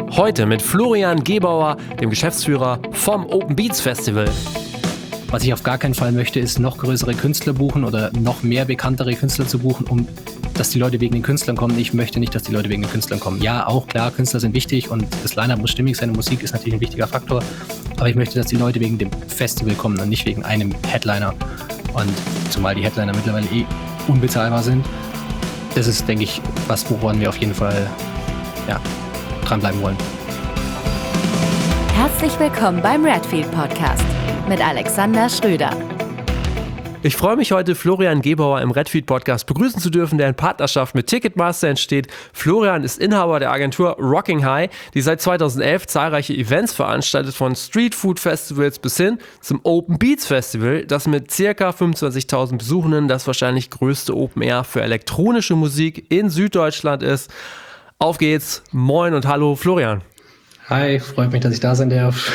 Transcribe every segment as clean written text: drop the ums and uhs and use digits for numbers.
Heute mit Florian Gebauer, dem Geschäftsführer vom Open Beats Festival. Was ich auf gar keinen Fall möchte, ist noch größere Künstler buchen oder noch mehr bekanntere Künstler zu buchen, dass die Leute wegen den Künstlern kommen. Ich möchte nicht, dass die Leute wegen den Künstlern kommen. Ja, auch klar, Künstler sind wichtig und das Line-Up muss stimmig sein und Musik ist natürlich ein wichtiger Faktor. Aber ich möchte, dass die Leute wegen dem Festival kommen und nicht wegen einem Headliner. Und zumal die Headliner mittlerweile unbezahlbar sind. Das ist, denke ich, woran wir auf jeden Fall dranbleiben wollen. Herzlich willkommen beim Redfield Podcast mit Alexander Schröder. Ich freue mich heute, Florian Gebauer im Redfield Podcast begrüßen zu dürfen, der in Partnerschaft mit Ticketmaster entsteht. Florian ist Inhaber der Agentur Rocking High, die seit 2011 zahlreiche Events veranstaltet, von Street Food Festivals bis hin zum Open Beats Festival, das mit ca. 25.000 Besuchenden das wahrscheinlich größte Open Air für elektronische Musik in Süddeutschland ist. Auf geht's, moin und hallo Florian. Hi, freut mich, dass ich da sein darf.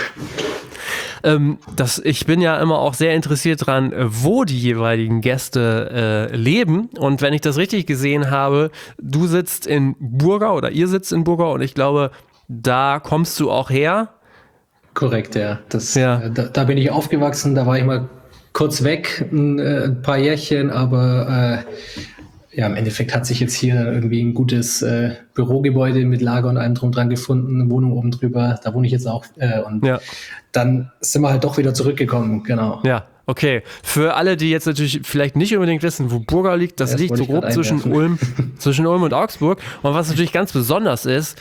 Ich bin ja immer auch sehr interessiert dran, wo die jeweiligen Gäste leben. Und wenn ich das richtig gesehen habe, du sitzt in Burgau oder ihr sitzt in Burgau und ich glaube, da kommst du auch her. Korrekt, ja. Da bin ich aufgewachsen, da war ich mal kurz weg, ein paar Jährchen, aber im Endeffekt hat sich jetzt hier irgendwie ein gutes Bürogebäude mit Lager und allem drum dran gefunden, eine Wohnung oben drüber, da wohne ich jetzt auch. Dann sind wir halt doch wieder zurückgekommen, genau. Ja, okay. Für alle, die jetzt natürlich vielleicht nicht unbedingt wissen, wo Burgau liegt, das liegt so grob zwischen Ulm und Augsburg. Und was natürlich ganz besonders ist,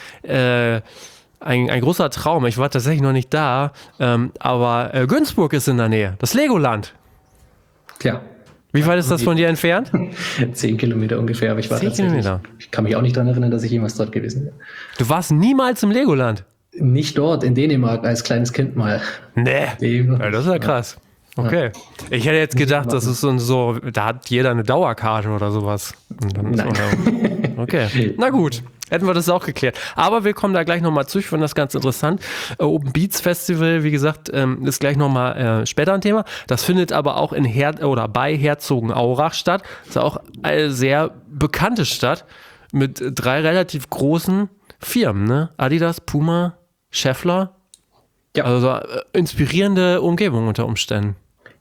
ein großer Traum, ich war tatsächlich noch nicht da, aber Günzburg ist in der Nähe, das Legoland. Klar. Wie weit ist das von dir entfernt? 10 Kilometer ungefähr, aber ich war 10 Kilometer. Ich kann mich auch nicht daran erinnern, dass ich jemals dort gewesen bin. Du warst niemals im Legoland? Nicht dort, in Dänemark, als kleines Kind mal. Nee, ja, das ist ja krass. Okay. Ich hätte jetzt gedacht, das ist so, da hat jeder eine Dauerkarte oder sowas. Nein. Okay, na gut. Hätten wir das auch geklärt. Aber wir kommen da gleich nochmal zu. Ich finde das ganz interessant. Open Beats Festival, wie gesagt, ist gleich nochmal später ein Thema. Das findet aber auch bei Herzogenaurach statt. Das ist auch eine sehr bekannte Stadt mit 3 relativ großen Firmen, ne? Adidas, Puma, Schaeffler. Ja. Also inspirierende Umgebung unter Umständen.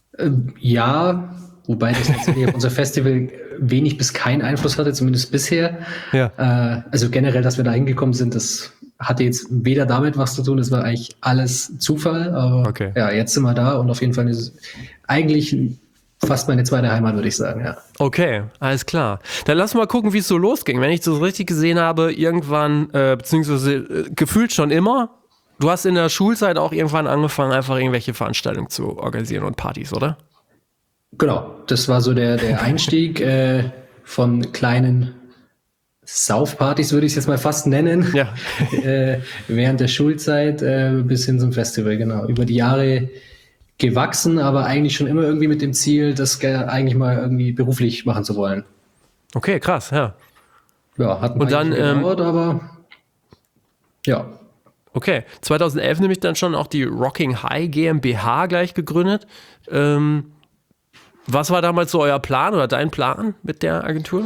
Ja, wobei das tatsächlich auf unser Festival wenig bis keinen Einfluss hatte, zumindest bisher. Ja. Also generell, dass wir da hingekommen sind, das hatte jetzt weder damit was zu tun, das war eigentlich alles Zufall. Aber jetzt sind wir da und auf jeden Fall ist es eigentlich fast meine zweite Heimat, würde ich sagen, ja. Okay, alles klar. Dann lass mal gucken, wie es so losging. Wenn ich das richtig gesehen habe, irgendwann, beziehungsweise gefühlt schon immer, du hast in der Schulzeit auch irgendwann angefangen, einfach irgendwelche Veranstaltungen zu organisieren und Partys, oder? Genau, das war so der Einstieg von kleinen Saufpartys, würde ich es jetzt mal fast nennen, während der Schulzeit bis hin zum Festival, genau. Über die Jahre gewachsen, aber eigentlich schon immer irgendwie mit dem Ziel, das eigentlich mal irgendwie beruflich machen zu wollen. Okay, krass, ja. Ja, hat ein paar Jahre gedauert, aber ja. Okay, 2011 nämlich dann schon auch die Rocking High GmbH gleich gegründet. Was war damals so euer Plan oder dein Plan mit der Agentur?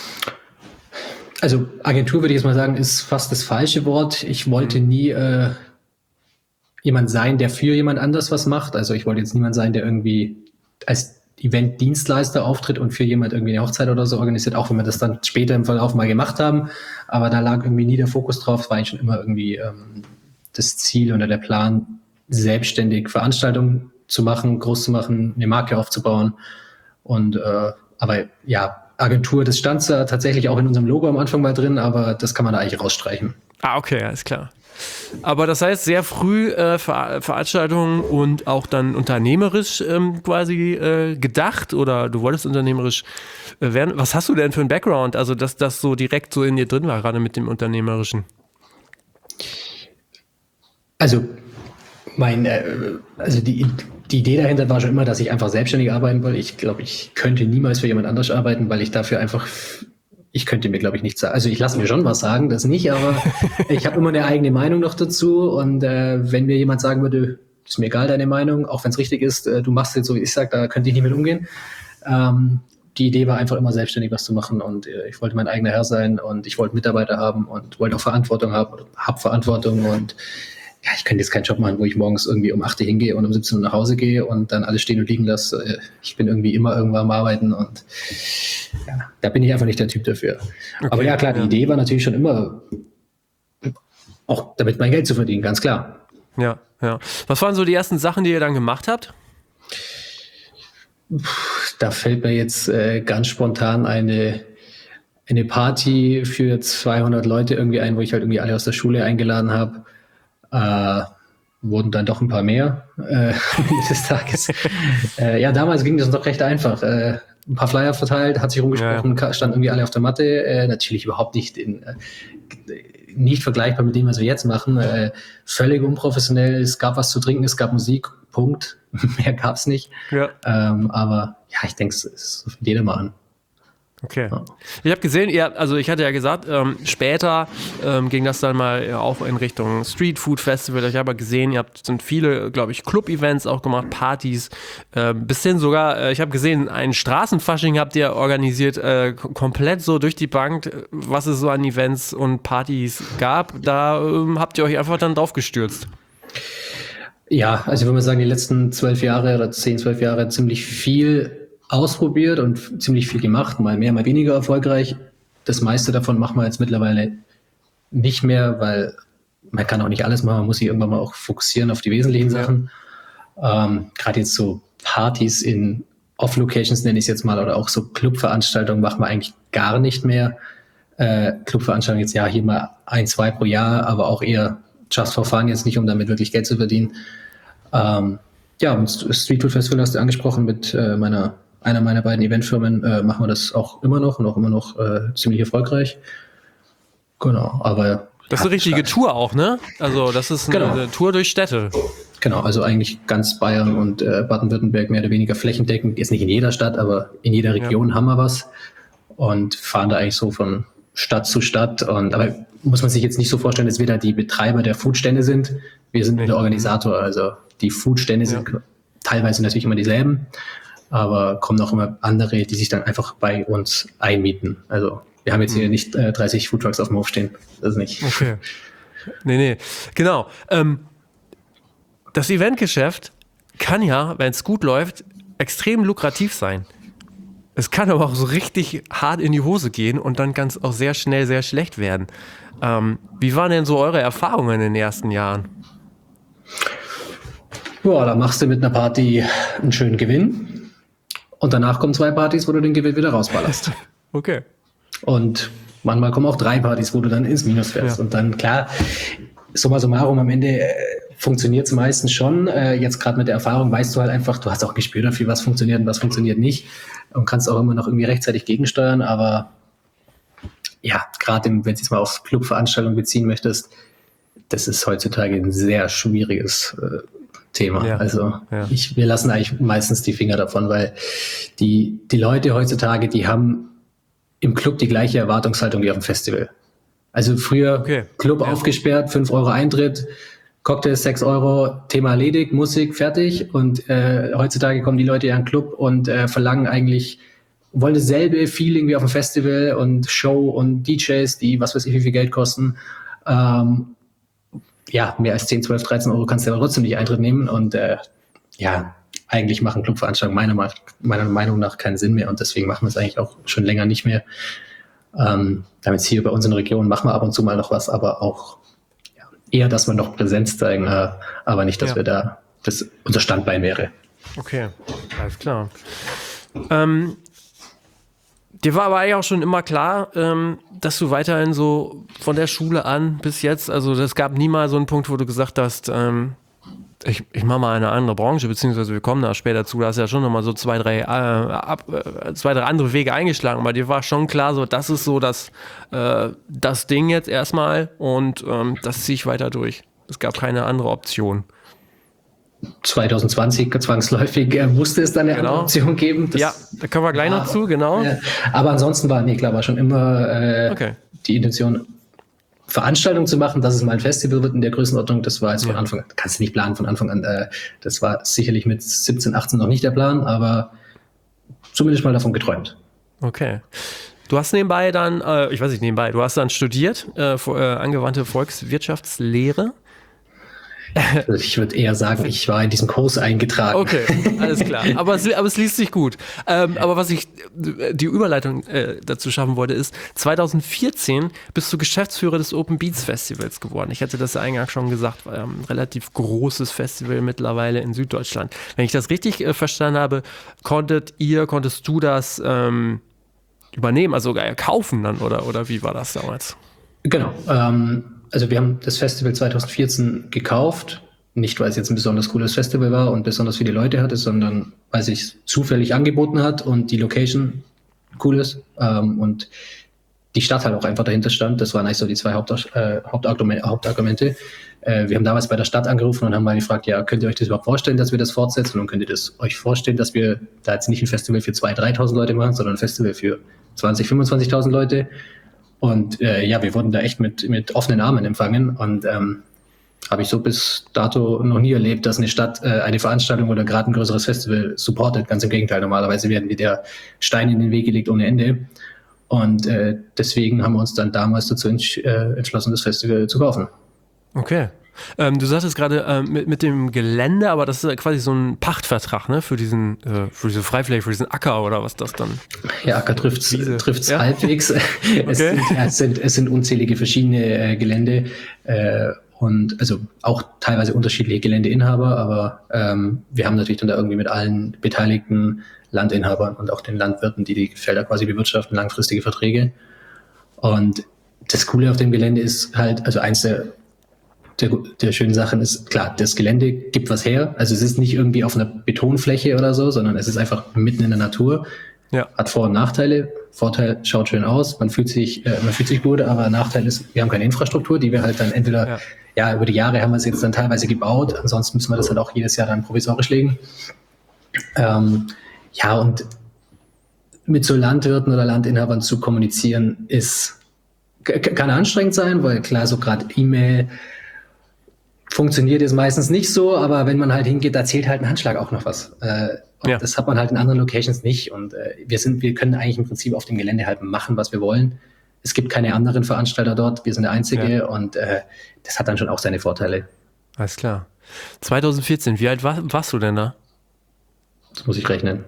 Also Agentur würde ich jetzt mal sagen, ist fast das falsche Wort. Ich wollte nie jemand sein, der für jemand anders was macht. Also ich wollte jetzt niemand sein, der irgendwie als Event-Dienstleister auftritt und für jemand irgendwie eine Hochzeit oder so organisiert, auch wenn wir das dann später im Verlauf mal gemacht haben. Aber da lag irgendwie nie der Fokus drauf. Es war eigentlich schon immer irgendwie das Ziel oder der Plan, selbstständig Veranstaltungen zu machen, groß zu machen, eine Marke aufzubauen. Und aber ja, Agentur, das stand da tatsächlich auch in unserem Logo am Anfang mal drin, aber das kann man da eigentlich rausstreichen. Ah, okay, alles klar. Aber das heißt, sehr früh Veranstaltungen und auch dann unternehmerisch quasi gedacht oder du wolltest unternehmerisch werden. Was hast du denn für einen Background? Also, dass das so direkt so in dir drin war, gerade mit dem Unternehmerischen? Also, die Idee dahinter war schon immer, dass ich einfach selbstständig arbeiten wollte. Ich glaube, ich könnte niemals für jemand anders arbeiten, weil ich dafür einfach, ich könnte mir, glaube ich, nichts sagen. Also ich lasse mir schon was sagen, das nicht, aber ich habe immer eine eigene Meinung noch dazu. Und wenn mir jemand sagen würde, ist mir egal deine Meinung, auch wenn es richtig ist, du machst es jetzt so, wie ich sage, da könnte ich nicht mit umgehen. die Idee war einfach immer selbstständig was zu machen und ich wollte mein eigener Herr sein und ich wollte Mitarbeiter haben und wollte auch Verantwortung haben oder habe Verantwortung und ja, ich könnte jetzt keinen Job machen, wo ich morgens irgendwie um 8 Uhr hingehe und um 17 Uhr nach Hause gehe und dann alles stehen und liegen lasse. Ich bin irgendwie immer irgendwann am Arbeiten und ja, da bin ich einfach nicht der Typ dafür. Okay, aber ja, klar, die Idee war natürlich schon immer, auch damit mein Geld zu verdienen, ganz klar. Ja. Was waren so die ersten Sachen, die ihr dann gemacht habt? Da fällt mir jetzt ganz spontan eine Party für 200 Leute irgendwie ein, wo ich halt irgendwie alle aus der Schule eingeladen habe. Wurden dann doch ein paar mehr des Tages. Ja, damals ging das noch recht einfach. Ein paar Flyer verteilt, hat sich rumgesprochen, standen irgendwie alle auf der Matte. Natürlich überhaupt nicht nicht vergleichbar mit dem, was wir jetzt machen. Völlig unprofessionell. Es gab was zu trinken, es gab Musik, Punkt. Mehr gab's nicht. Ja. Aber ja, ich denke, es ruft jeder mal an. Okay. Ja. Ich habe gesehen, ich hatte ja gesagt, später ging das dann mal auch in Richtung Street Food Festival. Ich habe gesehen, sind viele, glaube ich, Club-Events auch gemacht, Partys, bis hin sogar, ich habe gesehen, ein Straßenfasching habt ihr organisiert, komplett so durch die Bank, was es so an Events und Partys gab. Da habt ihr euch einfach dann drauf gestürzt. Ja, also ich würde mal sagen, die letzten 12 Jahre oder 10, 12 Jahre ziemlich viel ausprobiert und ziemlich viel gemacht, mal mehr, mal weniger erfolgreich. Das meiste davon machen wir jetzt mittlerweile nicht mehr, weil man kann auch nicht alles machen, man muss sich irgendwann mal auch fokussieren auf die wesentlichen Sachen. Gerade jetzt so Partys in Off-Locations nenne ich es jetzt mal, oder auch so Clubveranstaltungen machen wir eigentlich gar nicht mehr. Clubveranstaltungen jetzt hier mal 1, 2 pro Jahr, aber auch eher just for fun, jetzt nicht, um damit wirklich Geld zu verdienen. Und Street Food Festival hast du angesprochen mit einer meiner beiden Eventfirmen, machen wir das auch immer noch und auch immer noch ziemlich erfolgreich. Genau, aber... Das ist eine richtige Tour auch, ne? Also das ist eine Tour durch Städte. Genau, also eigentlich ganz Bayern und Baden-Württemberg mehr oder weniger flächendeckend. Jetzt nicht in jeder Stadt, aber in jeder Region haben wir was und fahren da eigentlich so von Stadt zu Stadt. Aber muss man sich jetzt nicht so vorstellen, dass wir da die Betreiber der Foodstände sind. Wir sind der Organisator, also die Foodstände sind teilweise natürlich immer dieselben, aber kommen auch immer andere, die sich dann einfach bei uns einmieten. Also wir haben jetzt hier nicht 30 Foodtrucks auf dem Hof stehen. Das ist nicht. Okay. Nee. Genau. Das Eventgeschäft kann ja, wenn es gut läuft, extrem lukrativ sein. Es kann aber auch so richtig hart in die Hose gehen und dann kann es auch sehr schnell sehr schlecht werden. Wie waren denn so eure Erfahrungen in den ersten Jahren? Ja, da machst du mit einer Party einen schönen Gewinn. Und danach kommen 2 Partys, wo du den Gewinn wieder rausballerst. Okay. Und manchmal kommen auch 3 Partys, wo du dann ins Minus fährst. Ja. Und dann, klar, summa summarum, am Ende funktioniert es meistens schon. Jetzt gerade mit der Erfahrung weißt du halt einfach, du hast auch ein Gespür dafür, was funktioniert und was funktioniert nicht. Und kannst auch immer noch irgendwie rechtzeitig gegensteuern. Aber ja, gerade wenn du jetzt mal auf Clubveranstaltungen beziehen möchtest, das ist heutzutage ein sehr schwieriges Thema. Ja, also wir lassen eigentlich meistens die Finger davon, weil die Leute heutzutage, die haben im Club die gleiche Erwartungshaltung wie auf dem Festival. Also früher Club aufgesperrt, 5 Euro Eintritt, Cocktails 6 Euro, Thema erledigt, Musik fertig und heutzutage kommen die Leute in einen Club und verlangen eigentlich, wollen dasselbe Feeling wie auf dem Festival und Show und DJs, die was weiß ich wie viel Geld kosten. Mehr als 10, 12, 13 Euro kannst du aber trotzdem nicht Eintritt nehmen und eigentlich machen Clubveranstaltungen meiner Meinung nach keinen Sinn mehr und deswegen machen wir es eigentlich auch schon länger nicht mehr. Damit hier bei uns in der Region machen wir ab und zu mal noch was, aber auch eher, dass wir noch Präsenz zeigen, aber nicht, dass wir da, das unser Standbein wäre. Okay, alles klar. Dir war aber eigentlich auch schon immer klar, dass du weiterhin so von der Schule an bis jetzt, also es gab nie mal so einen Punkt, wo du gesagt hast, ich mache mal eine andere Branche, beziehungsweise wir kommen da später zu, da hast ja schon nochmal so zwei, drei andere Wege eingeschlagen, aber dir war schon klar, so das ist so das Ding jetzt erstmal und das ziehe ich weiter durch. Es gab keine andere Option. 2020 zwangsläufig musste es dann eine andere Option geben. Da kommen wir gleich noch zu, genau. Aber ansonsten war schon immer die Intention, Veranstaltungen zu machen, dass es mal ein Festival wird in der Größenordnung. Das war jetzt von Anfang an, kannst du nicht planen von Anfang an. Das war sicherlich mit 17, 18 noch nicht der Plan, aber zumindest mal davon geträumt. Okay. Du hast nebenbei dann, du hast dann studiert, angewandte Volkswirtschaftslehre. Also ich würde eher sagen, ich war in diesen Kurs eingetragen. Okay, alles klar. Aber es liest sich gut. Aber was ich die Überleitung dazu schaffen wollte, ist, 2014 bist du Geschäftsführer des Open Beats Festivals geworden. Ich hatte das eingangs schon gesagt, war ein relativ großes Festival mittlerweile in Süddeutschland. Wenn ich das richtig verstanden habe, konntest du das übernehmen, also kaufen dann, oder wie war das damals? Genau. Also wir haben das Festival 2014 gekauft, nicht weil es jetzt ein besonders cooles Festival war und besonders viele Leute hatte, sondern weil es sich zufällig angeboten hat und die Location cool ist und die Stadt halt auch einfach dahinter stand. Das waren eigentlich so die zwei Hauptargumente. Wir haben damals bei der Stadt angerufen und haben mal gefragt, ja, könnt ihr euch das überhaupt vorstellen, dass wir das fortsetzen? Und könnt ihr das euch vorstellen, dass wir da jetzt nicht ein Festival für 2.000, 3.000 Leute machen, sondern ein Festival für 20.000, 25.000 Leute? Und wir wurden da echt mit offenen Armen empfangen und habe ich so bis dato noch nie erlebt, dass eine Stadt eine Veranstaltung oder gerade ein größeres Festival supportet. Ganz im Gegenteil, normalerweise werden wir der Steine in den Weg gelegt ohne Ende. Und deswegen haben wir uns dann damals dazu entschlossen, das Festival zu kaufen. Okay. Du sagtest gerade mit dem Gelände, aber das ist quasi so ein Pachtvertrag, ne? Für diese Freifläche, für diesen Acker oder was das dann? Ja, Acker trifft's ja? halbwegs. Okay. Es sind unzählige verschiedene Gelände und also auch teilweise unterschiedliche Geländeinhaber, aber wir haben natürlich dann da irgendwie mit allen beteiligten Landinhabern und auch den Landwirten, die Felder quasi bewirtschaften, langfristige Verträge. Und das Coole auf dem Gelände ist halt, also eins der schönen Sachen ist, klar, das Gelände gibt was her. Also es ist nicht irgendwie auf einer Betonfläche oder so, sondern es ist einfach mitten in der Natur. Ja. Hat Vor- und Nachteile. Vorteil, schaut schön aus, man fühlt sich gut, aber Nachteil ist, wir haben keine Infrastruktur, die wir halt dann entweder, über die Jahre haben wir es jetzt dann teilweise gebaut, ansonsten müssen wir das halt auch jedes Jahr dann provisorisch legen. Und mit so Landwirten oder Landinhabern zu kommunizieren kann anstrengend sein, weil klar, so gerade E-Mail funktioniert jetzt meistens nicht so, aber wenn man halt hingeht, da zählt halt ein Handschlag auch noch was. Das hat man halt in anderen Locations nicht und wir können eigentlich im Prinzip auf dem Gelände halt machen, was wir wollen. Es gibt keine anderen Veranstalter dort, wir sind der Einzige und das hat dann schon auch seine Vorteile. Alles klar. 2014, wie alt warst du denn da? Das muss ich rechnen.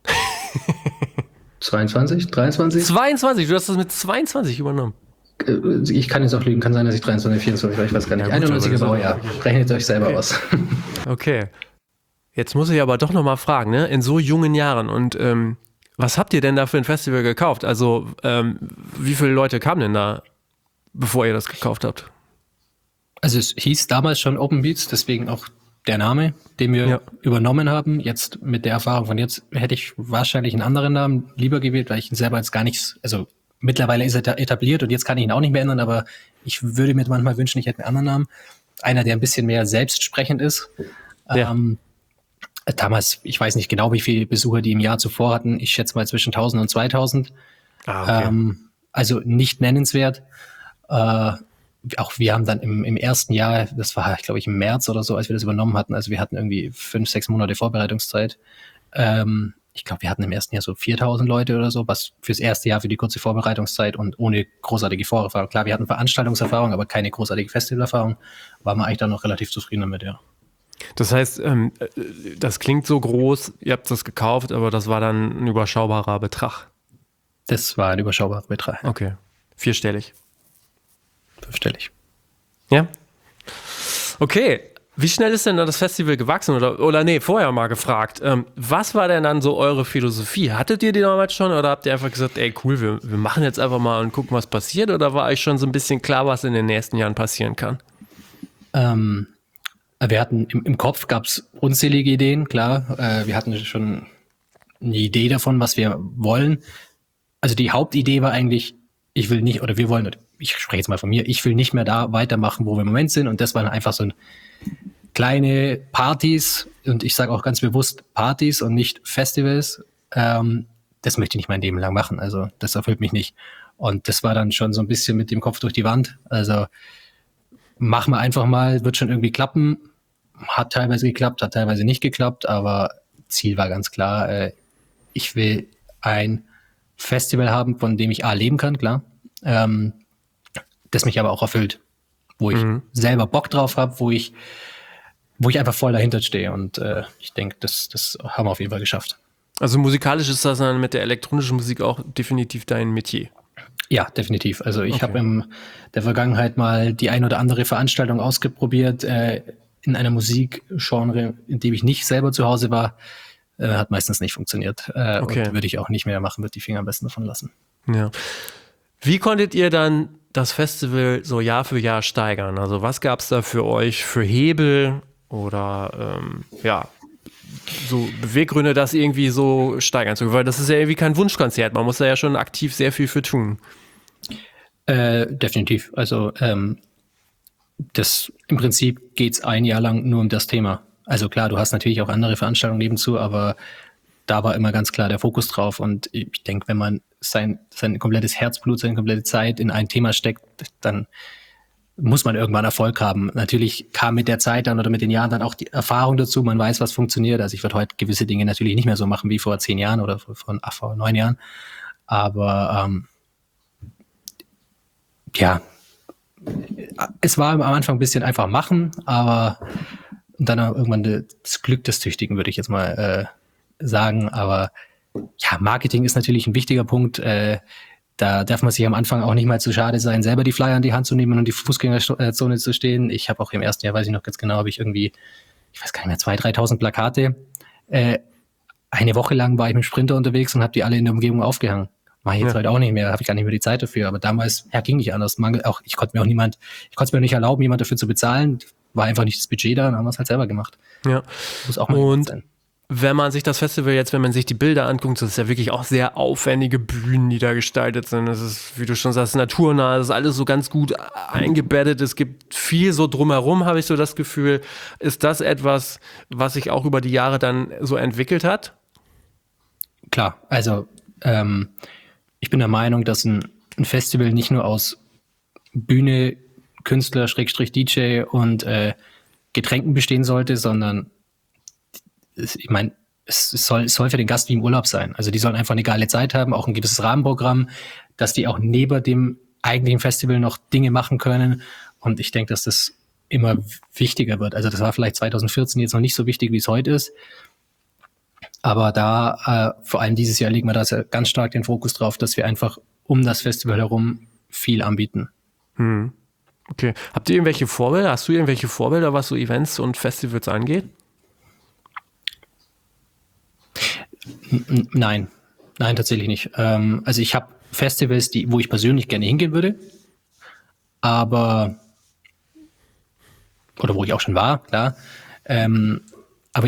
22, 23? 22, du hast das mit 22 übernommen. Ich kann jetzt auch lügen, kann sein, dass ich 23, 24 war, ich weiß gar nicht. 91er Baujahr, rechnet euch selber aus. Okay. Jetzt muss ich aber doch nochmal fragen, ne? In so jungen Jahren und was habt ihr denn da für ein Festival gekauft? Also wie viele Leute kamen denn da, bevor ihr das gekauft habt? Also es hieß damals schon Open Beats, deswegen auch der Name, den wir übernommen haben. Jetzt mit der Erfahrung von jetzt hätte ich wahrscheinlich einen anderen Namen lieber gewählt, weil ich ihn selber jetzt gar nichts, also mittlerweile ist er etabliert und jetzt kann ich ihn auch nicht mehr ändern, aber ich würde mir manchmal wünschen, ich hätte einen anderen Namen. Einer, der ein bisschen mehr selbstsprechend ist. Ja. Damals, ich weiß nicht genau, wie viele Besucher die im Jahr zuvor hatten. Ich schätze mal zwischen 1.000 und 2.000. Okay. Also nicht nennenswert. Auch wir haben dann im ersten Jahr, das war, glaube ich, im März oder so, als wir das übernommen hatten, also wir hatten irgendwie 5-6 Monate Vorbereitungszeit. Ich glaube, wir hatten im ersten Jahr so 4.000 Leute oder so, was fürs erste Jahr für die kurze Vorbereitungszeit und ohne großartige Vorerfahrung. Klar, wir hatten Veranstaltungserfahrung, aber keine großartige Festivalerfahrung. Waren wir eigentlich dann noch relativ zufrieden damit, ja. Das heißt, das klingt so groß, ihr habt das gekauft, aber das war dann ein überschaubarer Betrag. Das war ein überschaubarer Betrag. Okay. 4-stellig. 5-stellig. Ja. Okay. Wie schnell ist denn da das Festival gewachsen? Oder vorher mal gefragt. Was war denn dann so eure Philosophie? Hattet ihr die damals schon oder habt ihr einfach gesagt, ey cool, wir machen jetzt einfach mal und gucken, was passiert? Oder war euch schon so ein bisschen klar, was in den nächsten Jahren passieren kann? Wir hatten im Kopf gab es unzählige Ideen, klar. Wir hatten schon eine Idee davon, was wir wollen. Also die Hauptidee war eigentlich, ich spreche jetzt mal von mir, ich will nicht mehr da weitermachen, wo wir im Moment sind. Und das waren einfach so kleine Partys. Und ich sage auch ganz bewusst Partys und nicht Festivals. Das möchte ich nicht mein Leben lang machen. Also das erfüllt mich nicht. Und das war dann schon so ein bisschen mit dem Kopf durch die Wand. Also machen wir einfach mal, wird schon irgendwie klappen. Hat teilweise geklappt, hat teilweise nicht geklappt. Aber Ziel war ganz klar, ich will ein Festival haben, von dem ich A, leben kann, klar, das mich aber auch erfüllt, wo ich selber Bock drauf habe, wo ich einfach voll dahinter stehe. Und ich denke, das haben wir auf jeden Fall geschafft. Also musikalisch ist das dann mit der elektronischen Musik auch definitiv dein Metier. Ja, definitiv. Also ich habe in der Vergangenheit mal die ein oder andere Veranstaltung ausprobiert in einer Musikgenre, in dem ich nicht selber zu Hause war. Hat meistens nicht funktioniert. Und würde ich auch nicht mehr machen, würde die Finger am besten davon lassen. Ja. Wie konntet ihr dann das Festival so Jahr für Jahr steigern? Also was gab es da für euch für Hebel oder so Beweggründe, das irgendwie so steigern zu können? Weil das ist ja irgendwie kein Wunschkonzert. Man muss da ja schon aktiv sehr viel für tun. Definitiv. Also im Prinzip geht es ein Jahr lang nur um das Thema. Also klar, du hast natürlich auch andere Veranstaltungen nebenzu, aber da war immer ganz klar der Fokus drauf. Und ich denke, wenn man sein komplettes Herzblut, seine komplette Zeit in ein Thema steckt, dann muss man irgendwann Erfolg haben. Natürlich kam mit der Zeit dann oder mit den Jahren dann auch die Erfahrung dazu. Man weiß, was funktioniert. Also ich würde heute gewisse Dinge natürlich nicht mehr so machen wie vor 10 Jahren oder vor 9 Jahren. Aber es war am Anfang ein bisschen einfach machen, aber dann irgendwann das Glück des Tüchtigen, würde ich jetzt mal sagen. Aber ja, Marketing ist natürlich ein wichtiger Punkt. Da darf man sich am Anfang auch nicht mal zu schade sein, selber die Flyer in die Hand zu nehmen und in die Fußgängerzone zu stehen. Ich habe auch im ersten Jahr, weiß ich noch ganz genau, habe ich irgendwie, ich weiß gar nicht mehr, 2.000, 3.000 Plakate. Eine Woche lang war ich mit dem Sprinter unterwegs und habe die alle in der Umgebung aufgehangen. Mache ich jetzt heute auch nicht mehr, habe ich gar nicht mehr die Zeit dafür. Aber damals, ging nicht anders. Ich konnte es mir nicht erlauben, jemand dafür zu bezahlen. War einfach nicht das Budget da, dann haben wir es halt selber gemacht. Ja. Muss auch mal sein. Wenn man sich das Festival jetzt, wenn man sich die Bilder anguckt, das ist ja wirklich auch sehr aufwendige Bühnen, die da gestaltet sind. Das ist, wie du schon sagst, naturnah, das ist alles so ganz gut eingebettet. Es gibt viel so drumherum, habe ich so das Gefühl. Ist das etwas, was sich auch über die Jahre dann so entwickelt hat? Klar, also ich bin der Meinung, dass ein Festival nicht nur aus Bühne, Künstler, /DJ und Getränken bestehen sollte, sondern ich meine, es soll für den Gast wie im Urlaub sein. Also die sollen einfach eine geile Zeit haben, auch ein gewisses Rahmenprogramm, dass die auch neben dem eigentlichen Festival noch Dinge machen können. Und ich denke, dass das immer wichtiger wird. Also das war vielleicht 2014 jetzt noch nicht so wichtig, wie es heute ist. Aber da, vor allem dieses Jahr, legen wir da ganz stark den Fokus drauf, dass wir einfach um das Festival herum viel anbieten. Okay. Habt ihr irgendwelche Vorbilder? Hast du irgendwelche Vorbilder, was so Events und Festivals angeht? Nein, tatsächlich nicht. Also ich habe Festivals, wo ich persönlich gerne hingehen würde, oder wo ich auch schon war, klar. Aber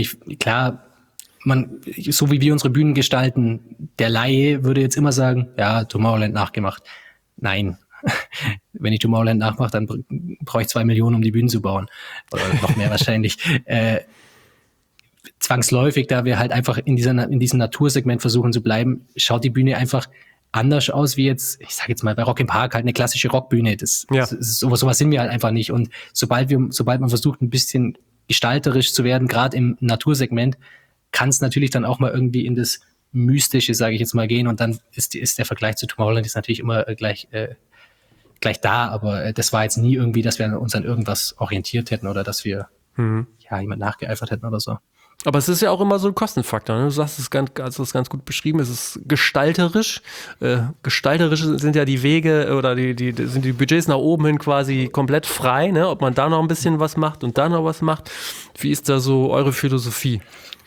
so wie wir unsere Bühnen gestalten, der Laie würde jetzt immer sagen, ja, Tomorrowland nachgemacht. Nein. Wenn ich Tomorrowland nachmache, dann brauche ich 2 Millionen, um die Bühnen zu bauen. Oder noch mehr wahrscheinlich. Zwangsläufig, da wir halt einfach in diesem Natursegment versuchen zu bleiben, schaut die Bühne einfach anders aus wie jetzt, ich sage jetzt mal bei Rock im Park, halt eine klassische Rockbühne. Sowas sind wir halt einfach nicht. Und sobald man versucht, ein bisschen gestalterisch zu werden, gerade im Natursegment, kann es natürlich dann auch mal irgendwie in das Mystische, sage ich jetzt mal, gehen. Und dann ist der Vergleich zu Tomorrowland ist natürlich immer gleich da. Aber das war jetzt nie irgendwie, dass wir uns an irgendwas orientiert hätten oder dass wir jemand nachgeeifert hätten oder so. Aber es ist ja auch immer so ein Kostenfaktor. Ne? Du sagst es ganz gut beschrieben. Es ist gestalterisch. Gestalterisch sind ja die Wege oder sind die Budgets nach oben hin quasi komplett frei. Ne? Ob man da noch ein bisschen was macht und da noch was macht. Wie ist da so eure Philosophie?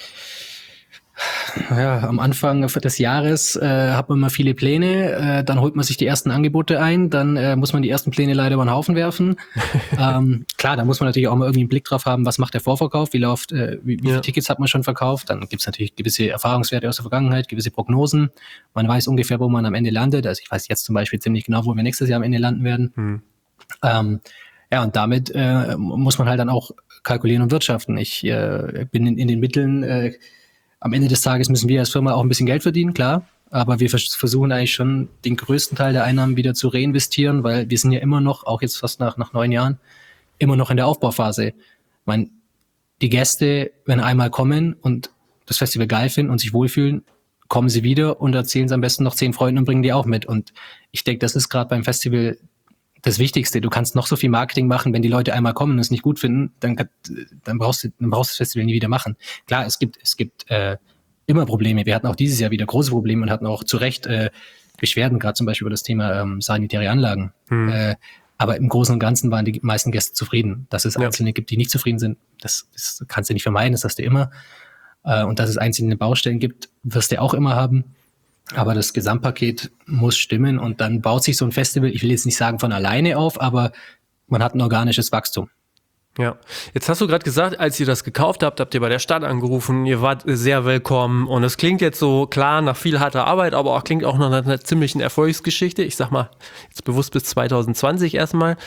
Ja, am Anfang des Jahres hat man mal viele Pläne, dann holt man sich die ersten Angebote ein, dann muss man die ersten Pläne leider über den Haufen werfen. Klar, da muss man natürlich auch mal irgendwie einen Blick drauf haben, was macht der Vorverkauf, wie viele Tickets hat man schon verkauft, dann gibt's natürlich gewisse Erfahrungswerte aus der Vergangenheit, gewisse Prognosen, man weiß ungefähr, wo man am Ende landet, also ich weiß jetzt zum Beispiel ziemlich genau, wo wir nächstes Jahr am Ende landen werden. Und damit muss man halt dann auch kalkulieren und wirtschaften. Ich bin in den Mitteln, am Ende des Tages müssen wir als Firma auch ein bisschen Geld verdienen, klar. Aber wir versuchen eigentlich schon, den größten Teil der Einnahmen wieder zu reinvestieren, weil wir sind ja immer noch, auch jetzt fast nach 9 Jahren, immer noch in der Aufbauphase. Ich meine, die Gäste, wenn einmal kommen und das Festival geil finden und sich wohlfühlen, kommen sie wieder und erzählen es am besten noch 10 Freunden und bringen die auch mit. Und ich denke, das ist gerade beim Festival das Wichtigste. Du kannst noch so viel Marketing machen, wenn die Leute einmal kommen und es nicht gut finden, dann brauchst du das Festival nie wieder machen. Klar, es gibt immer Probleme. Wir hatten auch dieses Jahr wieder große Probleme und hatten auch zu Recht Beschwerden, gerade zum Beispiel über das Thema sanitäre Anlagen. Aber im Großen und Ganzen waren die meisten Gäste zufrieden. Dass es Einzelne gibt, die nicht zufrieden sind, das kannst du nicht vermeiden, das hast du immer. Und dass es einzelne Baustellen gibt, wirst du auch immer haben. Aber das Gesamtpaket muss stimmen und dann baut sich so ein Festival, ich will jetzt nicht sagen von alleine auf, aber man hat ein organisches Wachstum. Ja, jetzt hast du gerade gesagt, als ihr das gekauft habt, habt ihr bei der Stadt angerufen, ihr wart sehr willkommen und es klingt jetzt so klar nach viel harter Arbeit, aber auch klingt auch nach einer ziemlichen Erfolgsgeschichte. Ich sag mal, jetzt bewusst bis 2020 erstmal.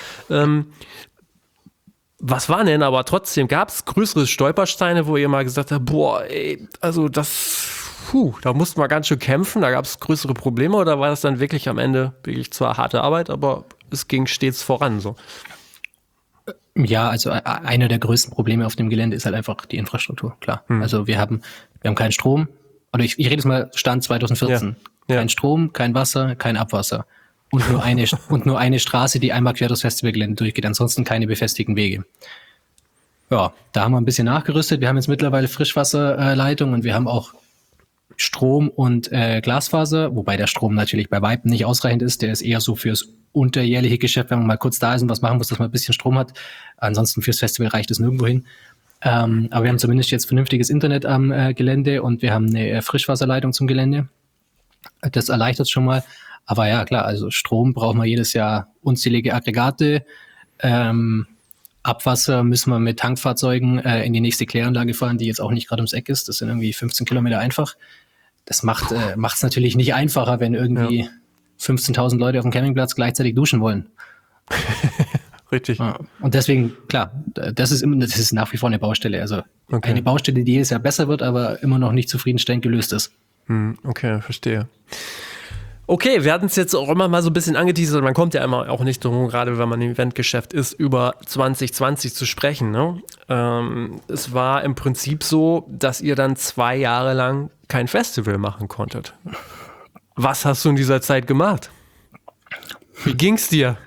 Was waren denn aber trotzdem, gab es größere Stolpersteine, wo ihr mal gesagt habt, boah, ey, also da mussten wir ganz schön kämpfen, da gab es größere Probleme oder war das dann wirklich am Ende wirklich zwar harte Arbeit, aber es ging stets voran so? Ja, also einer der größten Probleme auf dem Gelände ist halt einfach die Infrastruktur, klar. Also wir haben keinen Strom, oder ich rede jetzt mal Stand 2014. Ja. Kein Strom, kein Wasser, kein Abwasser. Und nur eine Straße, die einmal quer durchs Festivalgelände durchgeht, ansonsten keine befestigten Wege. Ja, da haben wir ein bisschen nachgerüstet. Wir haben jetzt mittlerweile Frischwasserleitung und wir haben auch Strom und Glasfaser, wobei der Strom natürlich bei Weitem nicht ausreichend ist. Der ist eher so fürs unterjährliche Geschäft, wenn man mal kurz da ist und was machen muss, dass man ein bisschen Strom hat. Ansonsten fürs Festival reicht es nirgendwo hin. Aber wir haben zumindest jetzt vernünftiges Internet am Gelände und wir haben eine Frischwasserleitung zum Gelände. Das erleichtert schon mal. Aber ja, klar, also Strom brauchen wir jedes Jahr unzählige Aggregate. Abwasser müssen wir mit Tankfahrzeugen in die nächste Kläranlage fahren, die jetzt auch nicht gerade ums Eck ist. Das sind irgendwie 15 Kilometer einfach. Das macht es natürlich nicht einfacher, wenn irgendwie 15.000 Leute auf dem Campingplatz gleichzeitig duschen wollen. Richtig. Ja. Und deswegen, klar, das ist nach wie vor eine Baustelle. Also eine Baustelle, die jedes Jahr besser wird, aber immer noch nicht zufriedenstellend gelöst ist. Okay, verstehe. Okay, wir hatten es jetzt auch immer mal so ein bisschen angeteasert, man kommt ja immer auch nicht drum, gerade wenn man im Eventgeschäft ist, über 2020 zu sprechen. Ne? Es war im Prinzip so, dass ihr dann 2 Jahre lang kein Festival machen konntet. Was hast du in dieser Zeit gemacht? Wie ging's dir?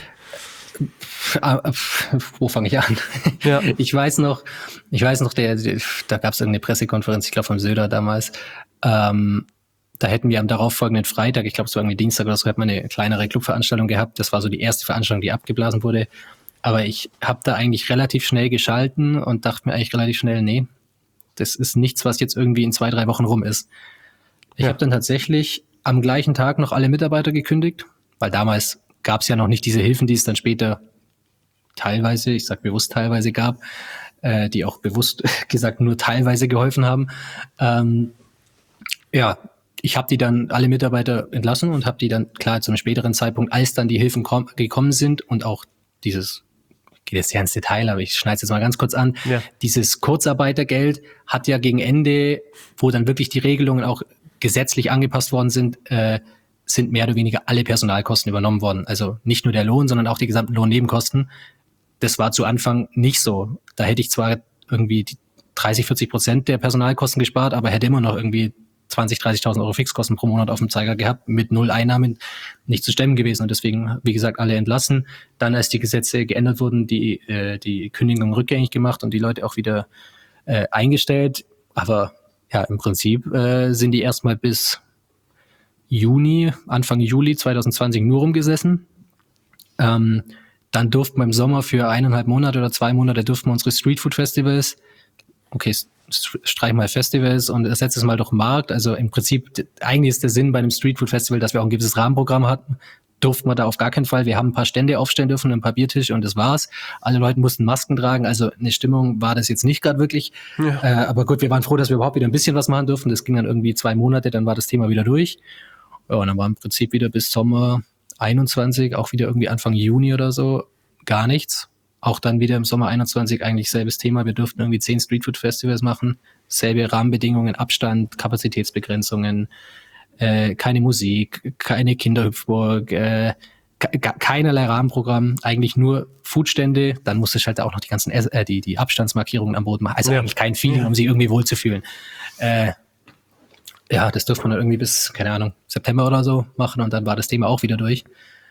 Wo fange ich an? Ja. Ich weiß noch, da gab es irgendeine Pressekonferenz, ich glaube vom Söder damals, da hätten wir am darauffolgenden Freitag, ich glaube es war irgendwie Dienstag oder so, hätten wir eine kleinere Clubveranstaltung gehabt. Das war so die erste Veranstaltung, die abgeblasen wurde. Aber ich habe da eigentlich relativ schnell geschalten und dachte mir eigentlich relativ schnell, nee, das ist nichts, was jetzt irgendwie in 2-3 Wochen rum ist. Ich habe dann tatsächlich am gleichen Tag noch alle Mitarbeiter gekündigt, weil damals gab es ja noch nicht diese Hilfen, die es dann später teilweise, ich sage bewusst teilweise gab, die auch bewusst gesagt nur teilweise geholfen haben. Ich habe die dann alle Mitarbeiter entlassen und habe die dann, klar, zu einem späteren Zeitpunkt, als dann die Hilfen gekommen sind und auch dieses, ich gehe jetzt sehr ins Detail, aber ich schneide es jetzt mal ganz kurz an, dieses Kurzarbeitergeld hat ja gegen Ende, wo dann wirklich die Regelungen auch gesetzlich angepasst worden sind mehr oder weniger alle Personalkosten übernommen worden. Also nicht nur der Lohn, sondern auch die gesamten Lohnnebenkosten. Das war zu Anfang nicht so. Da hätte ich zwar irgendwie 30-40% der Personalkosten gespart, aber hätte immer noch irgendwie 20.000, 30.000 Euro Fixkosten pro Monat auf dem Zeiger gehabt, mit 0 Einnahmen nicht zu stemmen gewesen. Und deswegen, wie gesagt, alle entlassen. Dann, als die Gesetze geändert wurden, die Kündigung rückgängig gemacht und die Leute auch wieder eingestellt. Aber ja, im Prinzip sind die erstmal bis Anfang Juli 2020 nur rumgesessen. Dann durften wir im Sommer für 1,5 Monate oder 2 Monate durften wir unsere Streetfood-Festivals, streich mal Festivals und ersetzt es mal durch Markt. Also im Prinzip, eigentlich ist der Sinn bei einem Streetfood-Festival, dass wir auch ein gewisses Rahmenprogramm hatten. Durften wir da auf gar keinen Fall. Wir haben ein paar Stände aufstellen dürfen, ein paar Biertische und das war's. Alle Leute mussten Masken tragen. Also eine Stimmung war das jetzt nicht gerade wirklich. Ja. Aber gut, wir waren froh, dass wir überhaupt wieder ein bisschen was machen durften. Das ging dann irgendwie 2 Monate, dann war das Thema wieder durch. Ja, und dann war im Prinzip wieder bis Sommer 21, auch wieder irgendwie Anfang Juni oder so, gar nichts. Auch dann wieder im Sommer 21 eigentlich selbes Thema. Wir durften irgendwie 10 Streetfood-Festivals machen. Selbe Rahmenbedingungen, Abstand, Kapazitätsbegrenzungen, keine Musik, keine Kinderhüpfburg, keinerlei Rahmenprogramm, eigentlich nur Foodstände. Dann musste ich halt auch noch die ganzen die Abstandsmarkierungen am Boden machen. Also eigentlich kein Feeling, um sich irgendwie wohlzufühlen. Ja, das durfte man dann irgendwie bis, keine Ahnung, September oder so machen und dann war das Thema auch wieder durch.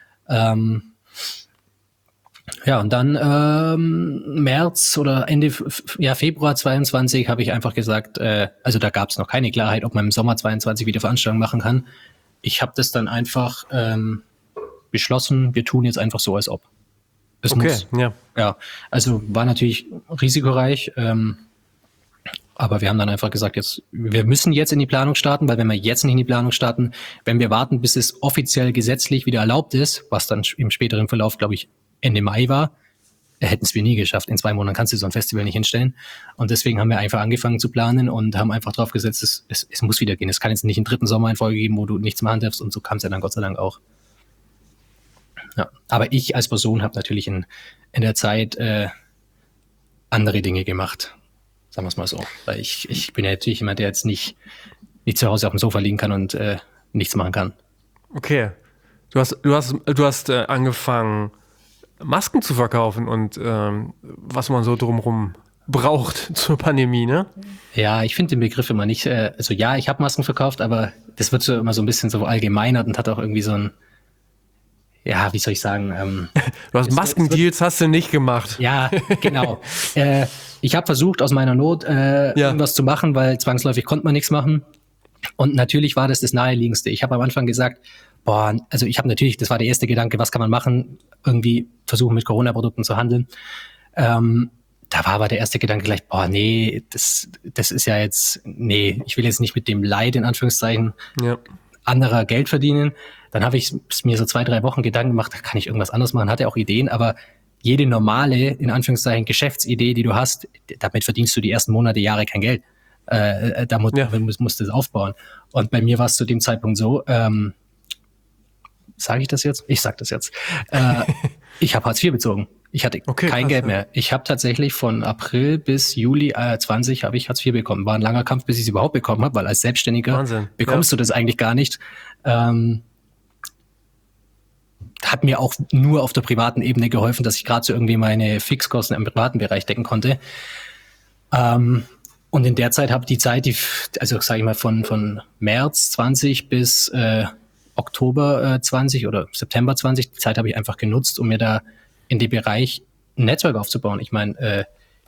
Ja, und dann März oder Ende Februar 22 habe ich einfach gesagt, also da gab es noch keine Klarheit, ob man im Sommer 22 wieder Veranstaltungen machen kann. Ich habe das dann einfach beschlossen, wir tun jetzt einfach so, als ob. Es muss. Ja, also war natürlich risikoreich, aber wir haben dann einfach gesagt, wir müssen jetzt in die Planung starten, weil wenn wir jetzt nicht in die Planung starten, wenn wir warten, bis es offiziell gesetzlich wieder erlaubt ist, was dann im späteren Verlauf, glaube ich, Ende Mai war, hätten es wir nie geschafft. In 2 Monaten kannst du so ein Festival nicht hinstellen. Und deswegen haben wir einfach angefangen zu planen und haben einfach drauf gesetzt, es muss wieder gehen. Es kann jetzt nicht einen 3. Sommer in Folge geben, wo du nichts machen darfst. Und so kam es ja dann Gott sei Dank auch. Ja, aber ich als Person habe natürlich in der Zeit andere Dinge gemacht. Sagen wir es mal so. Weil ich bin ja natürlich jemand, der jetzt nicht zu Hause auf dem Sofa liegen kann und nichts machen kann. Okay. Du hast angefangen, Masken zu verkaufen und was man so drumherum braucht zur Pandemie, ne? Ja, ich finde den Begriff immer nicht, also ja, ich habe Masken verkauft, aber das wird so immer so ein bisschen so allgemeinert und hat auch irgendwie so ein, ja, wie soll ich sagen? Du hast Maskendeals hast du nicht gemacht. Ja, genau. Ich habe versucht, aus meiner Not irgendwas zu machen, weil zwangsläufig konnte man nichts machen. Und natürlich war das Naheliegendste. Ich habe am Anfang gesagt, also ich habe natürlich, das war der erste Gedanke, was kann man machen? Irgendwie versuchen, mit Corona-Produkten zu handeln. Da war aber der erste Gedanke gleich, nee, das ist ja jetzt, nee, ich will jetzt nicht mit dem Leid, in Anführungszeichen, anderer Geld verdienen. Dann habe ich mir so 2-3 Wochen Gedanken gemacht, da kann ich irgendwas anderes machen, hatte auch Ideen, aber jede normale, in Anführungszeichen, Geschäftsidee, die du hast, damit verdienst du die ersten Monate, Jahre kein Geld. Da musst du das aufbauen. Und bei mir war es zu dem Zeitpunkt so, sage ich das jetzt? Ich sage das jetzt. Ich habe Hartz IV bezogen. Ich hatte kein Geld mehr. Ich habe tatsächlich von April bis Juli 20 habe ich Hartz IV bekommen. War ein langer Kampf, bis ich es überhaupt bekommen habe, weil als Selbstständiger bekommst du das eigentlich gar nicht. Hat mir auch nur auf der privaten Ebene geholfen, dass ich gerade so irgendwie meine Fixkosten im privaten Bereich decken konnte. Und in der Zeit also sage ich mal von März 20 bis Oktober 20 oder September 20, die Zeit habe ich einfach genutzt, um mir da in dem Bereich ein Netzwerk aufzubauen. Ich meine,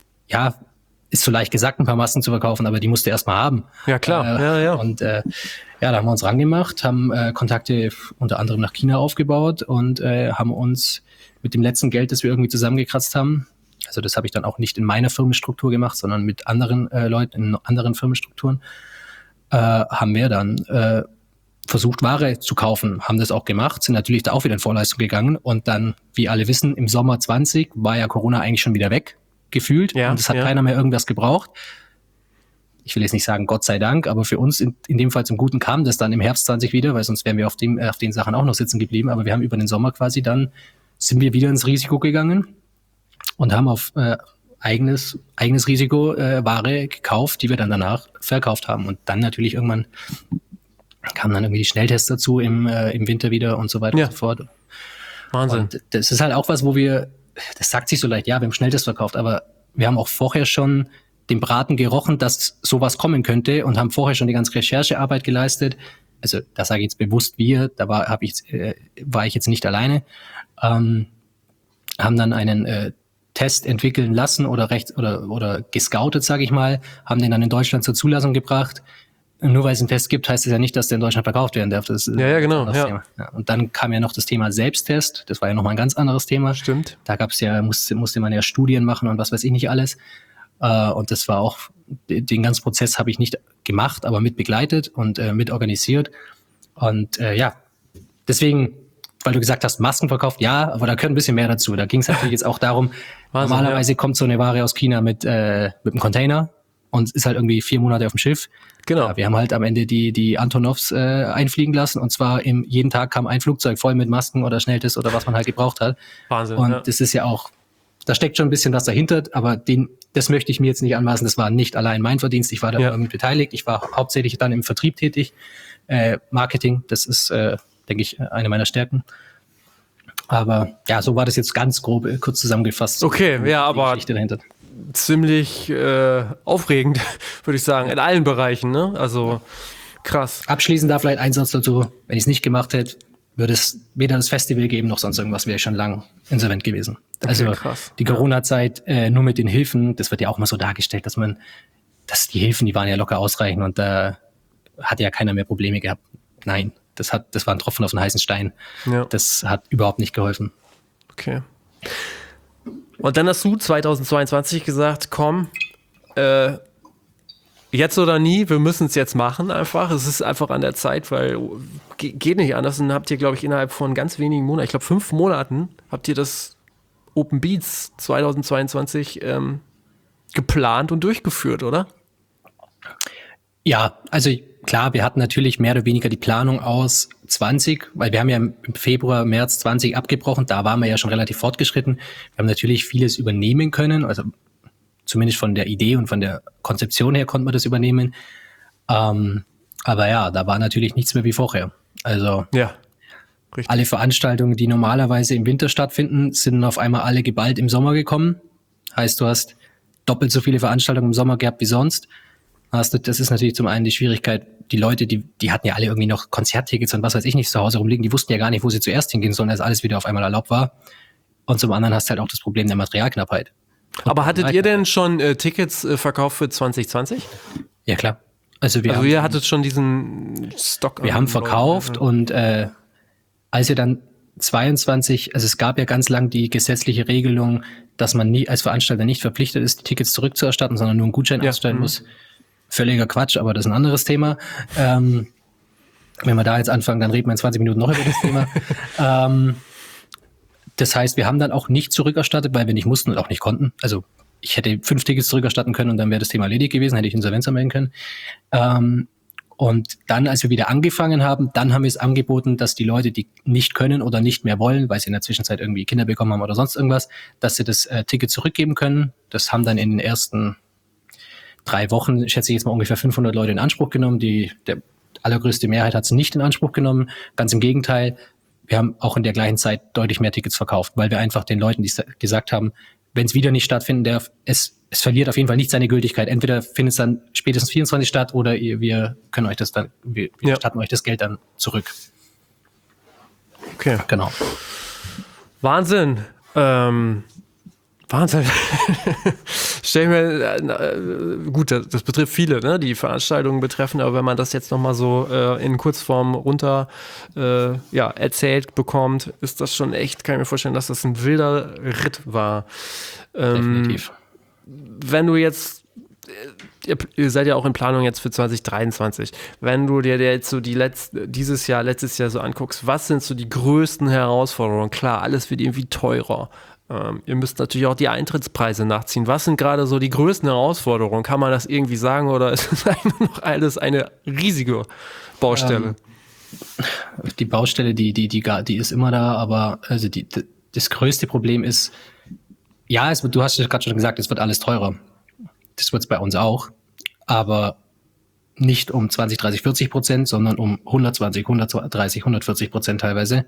ist so leicht gesagt, ein paar Masken zu verkaufen, aber die musst du erstmal haben. Ja, klar. Und da haben wir uns rangemacht, haben Kontakte unter anderem nach China aufgebaut und haben uns mit dem letzten Geld, das wir irgendwie zusammengekratzt haben, also das habe ich dann auch nicht in meiner Firmenstruktur gemacht, sondern mit anderen Leuten in anderen Firmenstrukturen, haben wir dann versucht, Ware zu kaufen, haben das auch gemacht, sind natürlich da auch wieder in Vorleistung gegangen und dann, wie alle wissen, im Sommer 20 war ja Corona eigentlich schon wieder weg, gefühlt, und es hat keiner mehr irgendwas gebraucht. Ich will jetzt nicht sagen, Gott sei Dank, aber für uns in dem Fall zum Guten kam das dann im Herbst 20 wieder, weil sonst wären wir auf den Sachen auch noch sitzen geblieben, aber wir haben über den Sommer quasi dann, sind wir wieder ins Risiko gegangen und haben auf eigenes Risiko Ware gekauft, die wir dann danach verkauft haben und dann natürlich irgendwann kamen dann irgendwie die Schnelltests dazu im Winter wieder und so weiter und so fort. Wahnsinn. Und das ist halt auch was, wo das sagt sich so leicht, ja, wir haben Schnelltests verkauft, aber wir haben auch vorher schon den Braten gerochen, dass sowas kommen könnte und haben vorher schon die ganze Recherchearbeit geleistet. Also da sage ich jetzt bewusst wir, da war ich jetzt nicht alleine, haben dann einen Test entwickeln lassen oder gescoutet, sage ich mal, haben den dann in Deutschland zur Zulassung gebracht. Nur weil es einen Test gibt, heißt es ja nicht, dass der in Deutschland verkauft werden darf. Das ist genau. Das Thema. Ja, und dann kam ja noch das Thema Selbsttest. Das war ja nochmal ein ganz anderes Thema. Stimmt. Da musste man ja Studien machen und was weiß ich nicht alles. Und das war auch, den ganzen Prozess habe ich nicht gemacht, aber mit begleitet und mit organisiert. Und deswegen, weil du gesagt hast, Masken verkauft, ja, aber da gehört ein bisschen mehr dazu. Da ging es natürlich jetzt auch darum, Wahnsinn, normalerweise kommt so eine Ware aus China mit einem Container und ist halt irgendwie 4 Monate auf dem Schiff. Genau. Ja, wir haben halt am Ende die Antonovs einfliegen lassen und zwar jeden Tag kam ein Flugzeug voll mit Masken oder Schnelltests oder was man halt gebraucht hat. Wahnsinn. Und das ist ja auch, da steckt schon ein bisschen was dahinter, aber das möchte ich mir jetzt nicht anmaßen. Das war nicht allein mein Verdienst. Ich war da irgendwie beteiligt. Ich war hauptsächlich dann im Vertrieb tätig. Marketing, das ist, denke ich, eine meiner Stärken. Aber ja, so war das jetzt ganz grob, kurz zusammengefasst. Okay, ja, aber Geschichte dahinter. Ziemlich aufregend, würde ich sagen, in allen Bereichen, ne? Also Krass. Abschließend da vielleicht ein Satz dazu. Wenn ich es nicht gemacht hätte, würde es weder das Festival geben, noch sonst irgendwas, wäre ich schon lang insolvent gewesen. Also krass. Die Corona-Zeit nur mit den Hilfen, das wird ja auch mal so dargestellt, dass die Hilfen, die waren ja locker ausreichend und da hat ja keiner mehr Probleme gehabt. Nein, das war ein Tropfen auf den heißen Stein. Ja. Das hat überhaupt nicht geholfen. Okay. Und dann hast du 2022 gesagt, komm, jetzt oder nie, wir müssen es jetzt machen einfach. Es ist einfach an der Zeit, weil geht nicht anders. Und dann habt ihr, glaube ich, innerhalb von ganz wenigen Monaten, ich glaube 5 Monaten, habt ihr das Open Beats 2022 geplant und durchgeführt, oder? Ja, also klar, wir hatten natürlich mehr oder weniger die Planung aus 20, weil wir haben ja im Februar, März 20 abgebrochen, da waren wir ja schon relativ fortgeschritten. Wir haben natürlich vieles übernehmen können, also zumindest von der Idee und von der Konzeption her konnte man das übernehmen. Aber ja, da war natürlich nichts mehr wie vorher. Also ja, richtig. Alle Veranstaltungen, die normalerweise im Winter stattfinden, sind auf einmal alle geballt im Sommer gekommen. Heißt, du hast doppelt so viele Veranstaltungen im Sommer gehabt wie sonst. Das ist natürlich zum einen die Schwierigkeit, die Leute, die hatten ja alle irgendwie noch Konzerttickets und was weiß ich nicht zu Hause rumliegen, die wussten ja gar nicht, wo sie zuerst hingehen sollen, als alles wieder auf einmal erlaubt war. Und zum anderen hast du halt auch das Problem der Materialknappheit. Aber hattet ihr denn schon Tickets verkauft für 2020? Ja, klar. Also ihr hattet schon diesen Stock. Wir haben verkauft und als wir dann 22, also es gab ja ganz lang die gesetzliche Regelung, dass man nie als Veranstalter nicht verpflichtet ist, die Tickets zurückzuerstatten, sondern nur einen Gutschein ausstellen muss. Völliger Quatsch, aber das ist ein anderes Thema. Wenn wir da jetzt anfangen, dann reden wir in 20 Minuten noch über das Thema. Das heißt, wir haben dann auch nicht zurückerstattet, weil wir nicht mussten und auch nicht konnten. Also ich hätte 5 Tickets zurückerstatten können und dann wäre das Thema erledigt gewesen, hätte ich Insolvenz anmelden können. Und dann, als wir wieder angefangen haben, dann haben wir es angeboten, dass die Leute, die nicht können oder nicht mehr wollen, weil sie in der Zwischenzeit irgendwie Kinder bekommen haben oder sonst irgendwas, dass sie das Ticket zurückgeben können. Das haben dann in den ersten 3 Wochen, schätze ich jetzt mal, ungefähr 500 Leute in Anspruch genommen. Der allergrößte Mehrheit hat es nicht in Anspruch genommen. Ganz im Gegenteil, wir haben auch in der gleichen Zeit deutlich mehr Tickets verkauft, weil wir einfach den Leuten, die gesagt haben, wenn es wieder nicht stattfinden darf, es verliert auf jeden Fall nicht seine Gültigkeit. Entweder findet es dann spätestens 24 statt oder wir können euch das dann, wir statten euch das Geld dann zurück. Okay. Genau. Wahnsinn. Wahnsinn. Stell mir, gut, das betrifft viele, ne, die Veranstaltungen betreffen, aber wenn man das jetzt nochmal so in Kurzform runter erzählt bekommt, ist das schon echt, kann ich mir vorstellen, dass das ein wilder Ritt war. Definitiv. Wenn du jetzt, ihr seid ja auch in Planung jetzt für 2023, wenn du dir jetzt so letztes Jahr so anguckst, was sind so die größten Herausforderungen? Klar, alles wird irgendwie teurer. Ihr müsst natürlich auch die Eintrittspreise nachziehen. Was sind gerade so die größten Herausforderungen? Kann man das irgendwie sagen oder ist es eigentlich noch alles eine riesige Baustelle? Die Baustelle, die ist immer da, aber also das größte Problem ist, ja, du hast ja gerade schon gesagt, es wird alles teurer. Das wird es bei uns auch, aber nicht um 20, 30, 40%, sondern um 120, 130, 140% teilweise.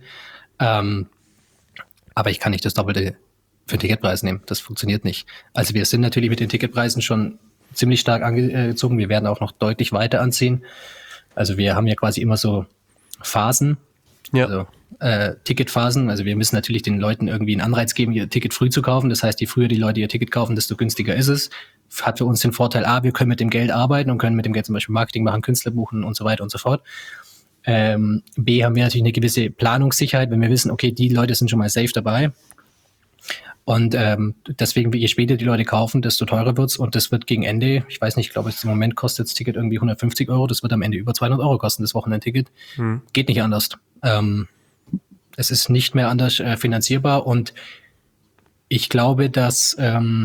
Aber ich kann nicht das Doppelte für den Ticketpreis nehmen. Das funktioniert nicht. Also wir sind natürlich mit den Ticketpreisen schon ziemlich stark angezogen. Wir werden auch noch deutlich weiter anziehen. Also wir haben ja quasi immer so Phasen. Ja. Also Ticketphasen. Also wir müssen natürlich den Leuten irgendwie einen Anreiz geben, ihr Ticket früh zu kaufen. Das heißt, je früher die Leute ihr Ticket kaufen, desto günstiger ist es. Hat für uns den Vorteil, wir können mit dem Geld arbeiten und können mit dem Geld zum Beispiel Marketing machen, Künstler buchen und so weiter und so fort. B, haben wir natürlich eine gewisse Planungssicherheit, wenn wir wissen, okay, die Leute sind schon mal safe dabei. Und deswegen, je später die Leute kaufen, desto teurer wird's. Und das wird gegen Ende, ich weiß nicht, ich glaube, im Moment kostet das Ticket irgendwie 150 €. Das wird am Ende über 200 € kosten, das Wochenendticket. Geht nicht anders. Es ist nicht mehr anders finanzierbar. Und ich glaube, dass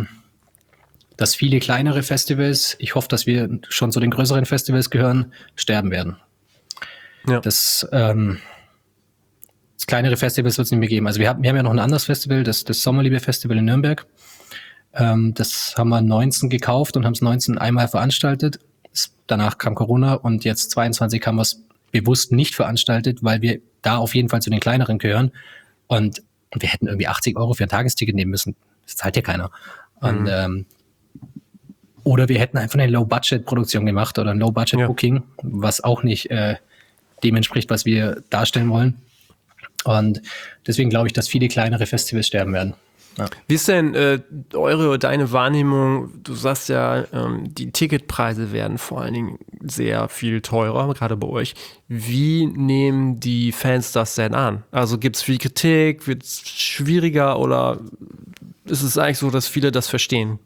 viele kleinere Festivals, ich hoffe, dass wir schon zu den größeren Festivals gehören, sterben werden. Ja. Das kleinere Festivals wird es nicht mehr geben. Also wir haben ja noch ein anderes Festival, das Sommerliebe-Festival in Nürnberg. Das haben wir 19 gekauft und haben es 19 einmal veranstaltet. Danach kam Corona und jetzt 22 haben wir es bewusst nicht veranstaltet, weil wir da auf jeden Fall zu den kleineren gehören. Und wir hätten irgendwie 80 € für ein Tagesticket nehmen müssen. Das zahlt ja keiner. Und Oder wir hätten einfach eine Low-Budget-Produktion gemacht oder ein Low-Budget-Booking, was auch nicht dem entspricht, was wir darstellen wollen. Und deswegen glaube ich, dass viele kleinere Festivals sterben werden. Ja. Wie ist denn eure oder deine Wahrnehmung? Du sagst ja, die Ticketpreise werden vor allen Dingen sehr viel teurer, gerade bei euch. Wie nehmen die Fans das denn an? Also gibt es viel Kritik? Wird es schwieriger oder ist es eigentlich so, dass viele das verstehen?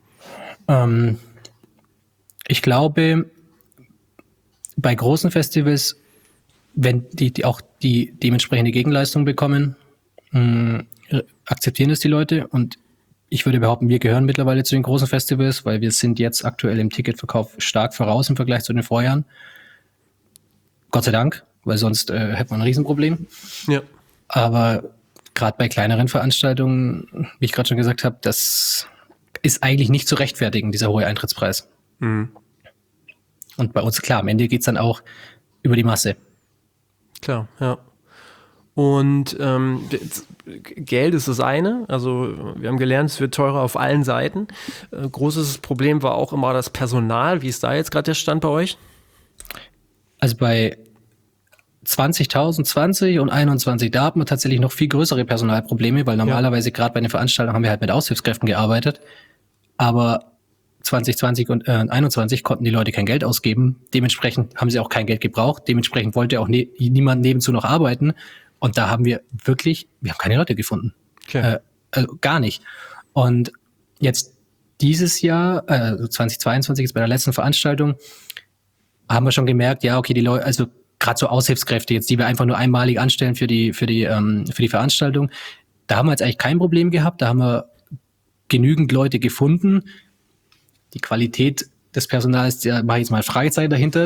Ich glaube, bei großen Festivals, wenn die auch die dementsprechende Gegenleistung bekommen, akzeptieren es die Leute. Und ich würde behaupten, wir gehören mittlerweile zu den großen Festivals, weil wir sind jetzt aktuell im Ticketverkauf stark voraus im Vergleich zu den Vorjahren. Gott sei Dank, weil sonst hätte man ein Riesenproblem. Ja. Aber gerade bei kleineren Veranstaltungen, wie ich gerade schon gesagt habe, das ist eigentlich nicht zu rechtfertigen, dieser hohe Eintrittspreis. Mhm. Und bei uns, klar, am Ende geht's dann auch über die Masse. Klar, ja. Und Geld ist das eine. Also wir haben gelernt, es wird teurer auf allen Seiten. Großes Problem war auch immer das Personal. Wie ist da jetzt gerade der Stand bei euch? Also bei 2020 und 21, da hatten wir tatsächlich noch viel größere Personalprobleme, weil normalerweise gerade bei den Veranstaltungen haben wir halt mit Aushilfskräften gearbeitet. Aber 2020 und 21 konnten die Leute kein Geld ausgeben. Dementsprechend haben sie auch kein Geld gebraucht. Dementsprechend wollte auch niemand nebenzu noch arbeiten. Und da haben wir haben keine Leute gefunden. Okay. Also gar nicht. Und jetzt dieses Jahr, 2022, jetzt bei der letzten Veranstaltung, haben wir schon gemerkt, ja, okay, die Leute, also gerade so Aushilfskräfte jetzt, die wir einfach nur einmalig anstellen für die Veranstaltung, da haben wir jetzt eigentlich kein Problem gehabt. Da haben wir genügend Leute gefunden. Die Qualität des Personals, da mache ich jetzt mal Fragezeichen dahinter.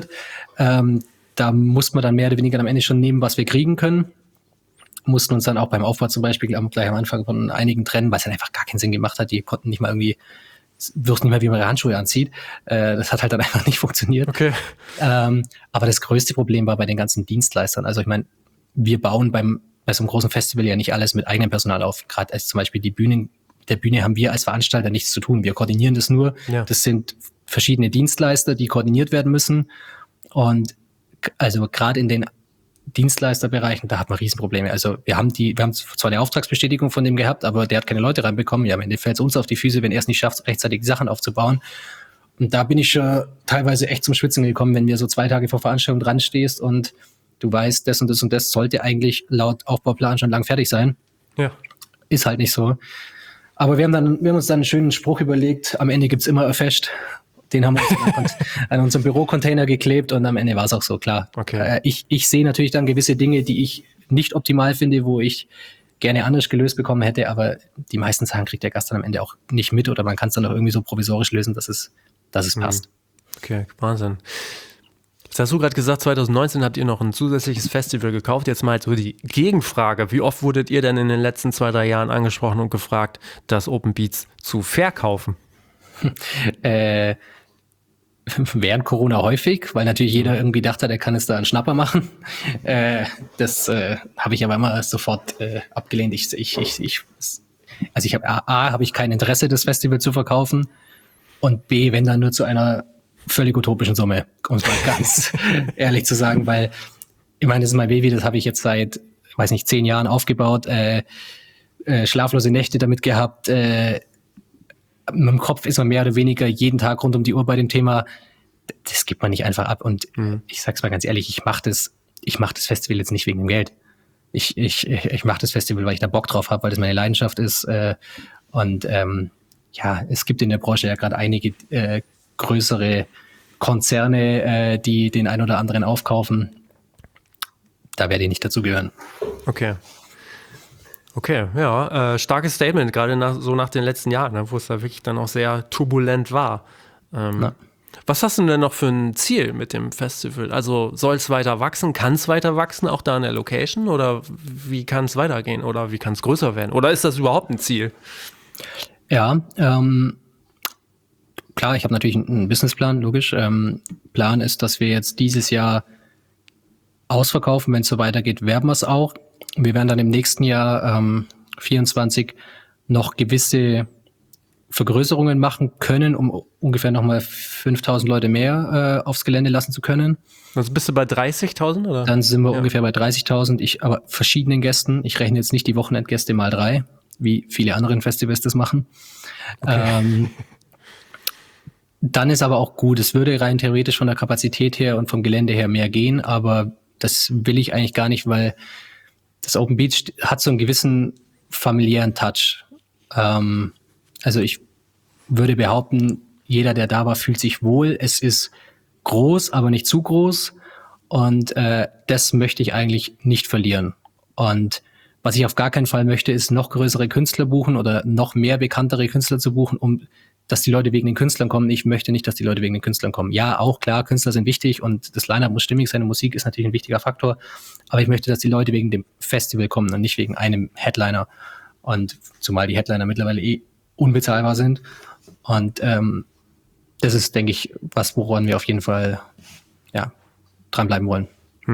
Da muss man dann mehr oder weniger am Ende schon nehmen, was wir kriegen können. Mussten uns dann auch beim Aufbau zum Beispiel gleich am Anfang von einigen trennen, weil es dann einfach gar keinen Sinn gemacht hat. Die konnten nicht mal irgendwie, wussten nicht mal, wie man ihre Handschuhe anzieht. Das hat halt dann einfach nicht funktioniert. Okay. Aber das größte Problem war bei den ganzen Dienstleistern. Also ich meine, wir bauen bei so einem großen Festival ja nicht alles mit eigenem Personal auf. Gerade als zum Beispiel der Bühne haben wir als Veranstalter nichts zu tun. Wir koordinieren das nur. Ja. Das sind verschiedene Dienstleister, die koordiniert werden müssen. Und also gerade in den Dienstleisterbereichen, da hat man Riesenprobleme. Also wir haben zwar eine Auftragsbestätigung von dem gehabt, aber der hat keine Leute reinbekommen. Ja, am Ende fällt es uns auf die Füße, wenn er es nicht schafft, rechtzeitig die Sachen aufzubauen. Und da bin ich schon teilweise echt zum Schwitzen gekommen, wenn mir so 2 Tage vor Veranstaltung dran stehst und du weißt, das und das und das sollte eigentlich laut Aufbauplan schon lang fertig sein. Ja. Ist halt nicht so. Aber wir haben uns dann einen schönen Spruch überlegt, am Ende gibt's immer ein Fest. Den haben wir uns an unserem Bürocontainer geklebt und am Ende war es auch so, klar. Okay. Ich sehe natürlich dann gewisse Dinge, die ich nicht optimal finde, wo ich gerne anders gelöst bekommen hätte, aber die meisten Sachen kriegt der Gast dann am Ende auch nicht mit oder man kann es dann auch irgendwie so provisorisch lösen, dass es passt. Okay, Wahnsinn. Jetzt hast du gerade gesagt, 2019 habt ihr noch ein zusätzliches Festival gekauft. Jetzt mal so die Gegenfrage. Wie oft wurdet ihr denn in den letzten 2-3 Jahren angesprochen und gefragt, das Open Beats zu verkaufen? Während Corona häufig, weil natürlich jeder irgendwie dachte, er kann es da einen Schnapper machen. Das habe ich aber immer sofort abgelehnt. Habe ich kein Interesse, das Festival zu verkaufen und B, wenn dann nur zu einer völlig utopischen Summe, um es mal ganz ehrlich zu sagen, weil ich meine, das ist mein Baby, das habe ich jetzt seit, 10 Jahren aufgebaut, schlaflose Nächte damit gehabt, mit dem Kopf ist man mehr oder weniger jeden Tag rund um die Uhr bei dem Thema. Das gibt man nicht einfach ab. Und ich sag's mal ganz ehrlich, ich mach das Festival jetzt nicht wegen dem Geld. Ich mache das Festival, weil ich da Bock drauf habe, weil das meine Leidenschaft ist. Es gibt in der Branche ja gerade einige größere Konzerne, die den ein oder anderen aufkaufen. Da werde ich nicht dazugehören. Okay, ja, starkes Statement, gerade nach den letzten Jahren, ne, wo es da wirklich dann auch sehr turbulent war. Was hast du denn noch für ein Ziel mit dem Festival? Also soll es weiter wachsen? Kann es weiter wachsen, auch da in der Location? Oder wie kann es weitergehen? Oder wie kann es größer werden? Oder ist das überhaupt ein Ziel? Ja, klar, ich habe natürlich einen Businessplan, logisch. Plan ist, dass wir jetzt dieses Jahr ausverkaufen. Wenn es so weitergeht, werden wir es auch. Wir werden dann im nächsten Jahr 24 noch gewisse Vergrößerungen machen können, um ungefähr nochmal 5.000 Leute mehr aufs Gelände lassen zu können. Also bist du bei 30.000 oder? Dann sind wir ungefähr bei 30.000, aber verschiedenen Gästen. Ich rechne jetzt nicht die Wochenendgäste mal 3, wie viele andere Festivals das machen. Okay. Dann ist aber auch gut, es würde rein theoretisch von der Kapazität her und vom Gelände her mehr gehen, aber das will ich eigentlich gar nicht, weil das Open Beach hat so einen gewissen familiären Touch. Also ich würde behaupten, jeder, der da war, fühlt sich wohl. Es ist groß, aber nicht zu groß. Und das möchte ich eigentlich nicht verlieren. Und was ich auf gar keinen Fall möchte, ist noch größere Künstler buchen oder noch mehr bekanntere Künstler zu buchen, dass die Leute wegen den Künstlern kommen. Ich möchte nicht, dass die Leute wegen den Künstlern kommen. Ja, auch klar, Künstler sind wichtig und das Line-Up muss stimmig sein und Musik ist natürlich ein wichtiger Faktor. Aber ich möchte, dass die Leute wegen dem Festival kommen und nicht wegen einem Headliner. Und zumal die Headliner mittlerweile unbezahlbar sind. Und das ist, denke ich, woran wir auf jeden Fall dranbleiben wollen.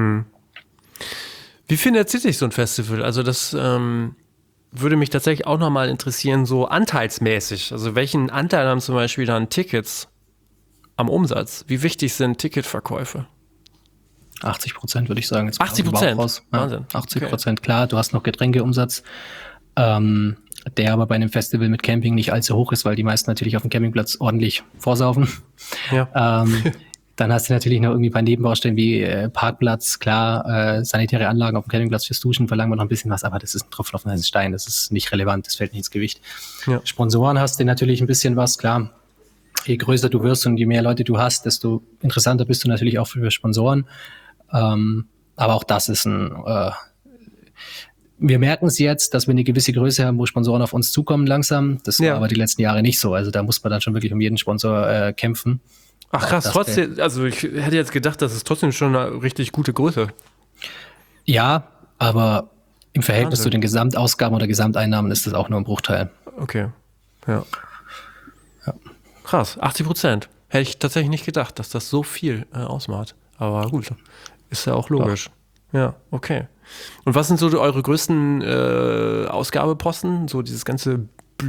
Wie finanziert sich so ein Festival? Also das würde mich tatsächlich auch nochmal interessieren, so anteilsmäßig. Also welchen Anteil haben zum Beispiel dann Tickets am Umsatz? Wie wichtig sind Ticketverkäufe? 80% würde ich sagen. 80%? Wahnsinn. 80%, klar. Du hast noch Getränkeumsatz, der aber bei einem Festival mit Camping nicht allzu hoch ist, weil die meisten natürlich auf dem Campingplatz ordentlich vorsaufen. Ja. Dann hast du natürlich noch irgendwie ein paar Nebenbaustellen wie Parkplatz, klar, sanitäre Anlagen auf dem Campingplatz fürs Duschen, verlangen wir noch ein bisschen was, aber das ist ein Tropfen auf den heißen Stein, das ist nicht relevant, das fällt nicht ins Gewicht. Ja. Sponsoren hast du natürlich ein bisschen was, klar. Je größer du wirst und je mehr Leute du hast, desto interessanter bist du natürlich auch für Sponsoren. Aber auch das ist wir merken es jetzt, dass wir eine gewisse Größe haben, wo Sponsoren auf uns zukommen langsam. Das war aber die letzten Jahre nicht so. Also da muss man dann schon wirklich um jeden Sponsor kämpfen. Ach krass, trotzdem, also ich hätte jetzt gedacht, das ist trotzdem schon eine richtig gute Größe. Ja, aber im Verhältnis zu den Gesamtausgaben oder Gesamteinnahmen ist das auch nur ein Bruchteil. Okay, ja. Krass, 80%. Hätte ich tatsächlich nicht gedacht, dass das so viel ausmacht. Aber gut, ist ja auch logisch. Ja, okay. Und was sind so eure größten Ausgabeposten? So dieses ganze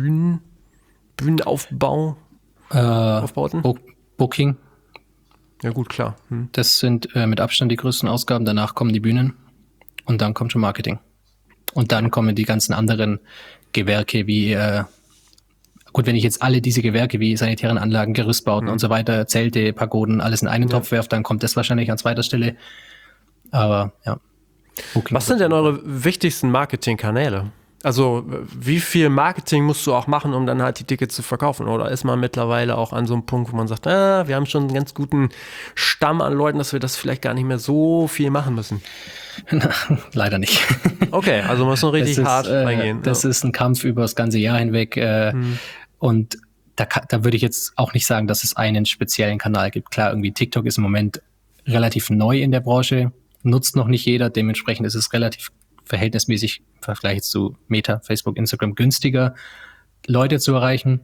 Bühnenaufbau, Aufbauten? Booking. Ja gut, klar. Das sind mit Abstand die größten Ausgaben. Danach kommen die Bühnen und dann kommt schon Marketing. Und dann kommen die ganzen anderen Gewerke wie, wenn ich jetzt alle diese Gewerke wie sanitären Anlagen, Gerüstbauten und so weiter, Zelte, Pagoden, alles in einen Topf werfe, dann kommt das wahrscheinlich an zweiter Stelle. Aber ja. Booking. Was sind denn eure wichtigsten Marketingkanäle? Also wie viel Marketing musst du auch machen, um dann halt die Tickets zu verkaufen? Oder ist man mittlerweile auch an so einem Punkt, wo man sagt, wir haben schon einen ganz guten Stamm an Leuten, dass wir das vielleicht gar nicht mehr so viel machen müssen? Leider nicht. Okay, also muss man richtig hart reingehen. Das ist ein Kampf über das ganze Jahr hinweg. Und da würde ich jetzt auch nicht sagen, dass es einen speziellen Kanal gibt. Klar, irgendwie TikTok ist im Moment relativ neu in der Branche, nutzt noch nicht jeder. Dementsprechend ist es relativ verhältnismäßig im Vergleich zu Meta, Facebook, Instagram günstiger, Leute zu erreichen.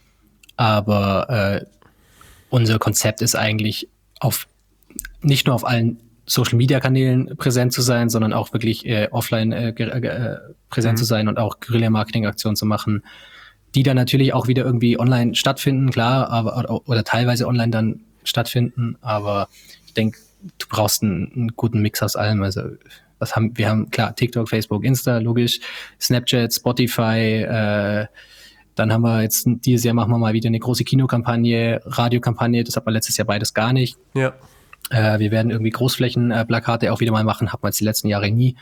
Aber unser Konzept ist eigentlich nicht nur auf allen Social-Media-Kanälen präsent zu sein, sondern auch wirklich offline präsent zu sein und auch Guerilla-Marketing-Aktionen zu machen, die dann natürlich auch wieder irgendwie online stattfinden, klar, oder teilweise online dann stattfinden. Aber ich denke, du brauchst einen guten Mix aus allem. Also wir haben klar TikTok, Facebook, Insta, logisch, Snapchat, Spotify, dann haben wir jetzt dieses Jahr machen wir mal wieder eine große Kinokampagne, Radiokampagne, das hat man letztes Jahr beides gar nicht. Ja. Wir werden irgendwie Großflächenplakate auch wieder mal machen, hat man jetzt die letzten Jahre nie.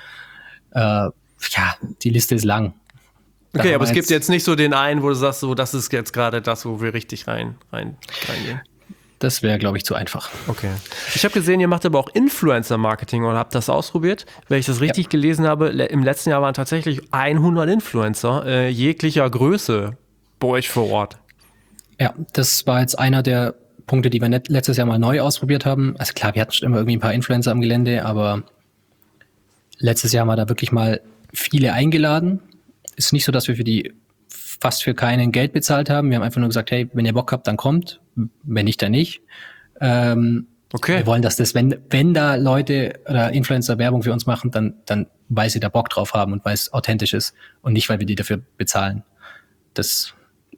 Die Liste ist lang. Okay, aber es gibt jetzt nicht so den einen, wo du sagst, so das ist jetzt gerade das, wo wir richtig reingehen. Das wäre, glaube ich, zu einfach. Okay. Ich habe gesehen, ihr macht aber auch Influencer-Marketing oder habt das ausprobiert. Wenn ich das richtig gelesen habe, im letzten Jahr waren tatsächlich 100 Influencer jeglicher Größe bei euch vor Ort. Ja, das war jetzt einer der Punkte, die wir letztes Jahr mal neu ausprobiert haben. Also klar, wir hatten schon immer irgendwie ein paar Influencer am Gelände, aber letztes Jahr haben wir da wirklich mal viele eingeladen. Ist nicht so, dass wir fast für keinen Geld bezahlt haben. Wir haben einfach nur gesagt, hey, wenn ihr Bock habt, dann kommt. Wenn nicht, dann nicht. Okay. Wir wollen, dass wenn da Leute oder Influencer Werbung für uns machen, dann weil sie da Bock drauf haben und weil es authentisch ist und nicht, weil wir die dafür bezahlen. Das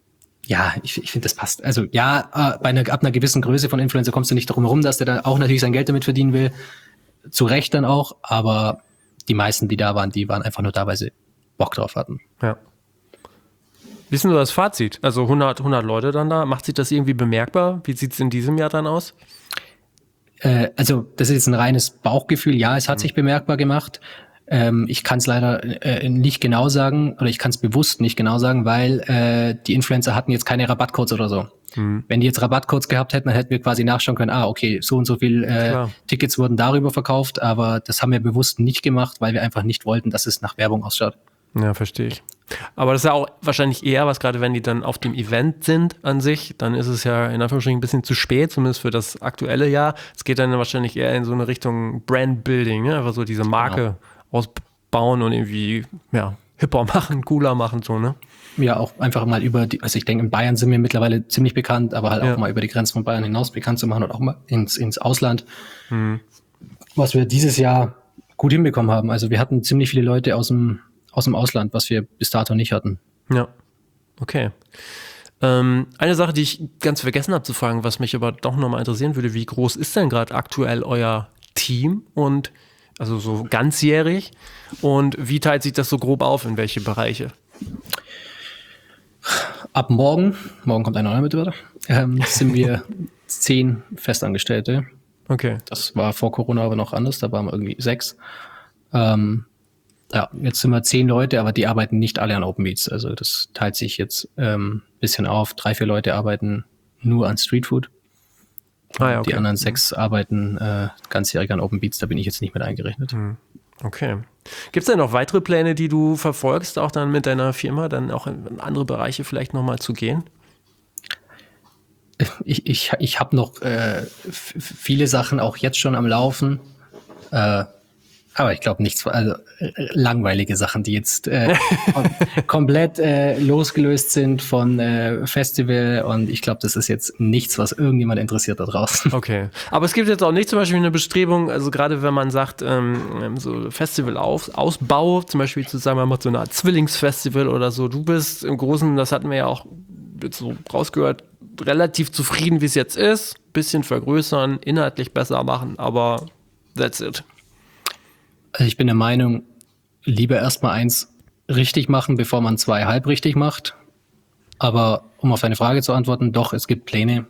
Ja, ich finde, das passt. Also ja, ab einer gewissen Größe von Influencer kommst du nicht darum herum, dass der dann auch natürlich sein Geld damit verdienen will. Zu Recht dann auch, aber die meisten, die da waren, die waren einfach nur da, weil sie Bock drauf hatten. Ja. Wie ist denn so das Fazit? Also 100 Leute dann da. Macht sich das irgendwie bemerkbar? Wie sieht es in diesem Jahr dann aus? Also das ist jetzt ein reines Bauchgefühl. Ja, es hat sich bemerkbar gemacht. Ich kann es leider nicht genau sagen, oder ich kann es bewusst nicht genau sagen, weil die Influencer hatten jetzt keine Rabattcodes oder so. Wenn die jetzt Rabattcodes gehabt hätten, dann hätten wir quasi nachschauen können, okay, so und so viel Tickets wurden darüber verkauft, aber das haben wir bewusst nicht gemacht, weil wir einfach nicht wollten, dass es nach Werbung ausschaut. Ja, verstehe ich. Aber das ist ja auch wahrscheinlich eher was, gerade wenn die dann auf dem Event sind an sich, dann ist es ja in Anführungsstrichen ein bisschen zu spät, zumindest für das aktuelle Jahr. Es geht dann wahrscheinlich eher in so eine Richtung Brand-Building, ne? Einfach so diese Marke ausbauen und irgendwie hipper machen, cooler machen, so, ne? Ja, auch einfach mal also ich denke, in Bayern sind wir mittlerweile ziemlich bekannt, aber halt auch mal über die Grenzen von Bayern hinaus bekannt zu machen und auch mal ins Ausland. Was wir dieses Jahr gut hinbekommen haben. Also wir hatten ziemlich viele Leute aus dem Ausland, was wir bis dato nicht hatten. Ja, okay. Eine Sache, die ich ganz vergessen habe zu fragen, was mich aber doch nochmal interessieren würde, wie groß ist denn gerade aktuell euer Team und also so ganzjährig und wie teilt sich das so grob auf, in welche Bereiche? Ab morgen kommt ein neuer Mitarbeiter, sind wir 10 Festangestellte. Okay. Das war vor Corona aber noch anders, da waren wir irgendwie 6. Jetzt sind wir 10 Leute, aber die arbeiten nicht alle an Open Beats. Also das teilt sich jetzt bisschen auf. 3, 4 Leute arbeiten nur an Street Food. Okay. Die anderen 6 arbeiten ganzjährig an Open Beats, da bin ich jetzt nicht mit eingerechnet. Okay. Gibt es denn noch weitere Pläne, die du verfolgst, auch dann mit deiner Firma, dann auch in andere Bereiche vielleicht nochmal zu gehen? Ich habe noch viele Sachen auch jetzt schon am Laufen. Aber ich glaube nichts, also langweilige Sachen, die jetzt komplett losgelöst sind von Festival und ich glaube, das ist jetzt nichts, was irgendjemand interessiert da draußen. Okay, aber es gibt jetzt auch nicht zum Beispiel eine Bestrebung, also gerade wenn man sagt, so Festival-Ausbau, zum Beispiel zu sagen, man macht so eine Art Zwillingsfestival oder so, du bist im Großen, das hatten wir ja auch jetzt so rausgehört, relativ zufrieden, wie es jetzt ist, bisschen vergrößern, inhaltlich besser machen, aber that's it. Also ich bin der Meinung, lieber erstmal 1 richtig machen, bevor man 2 halb richtig macht. Aber um auf deine Frage zu antworten, doch, es gibt Pläne,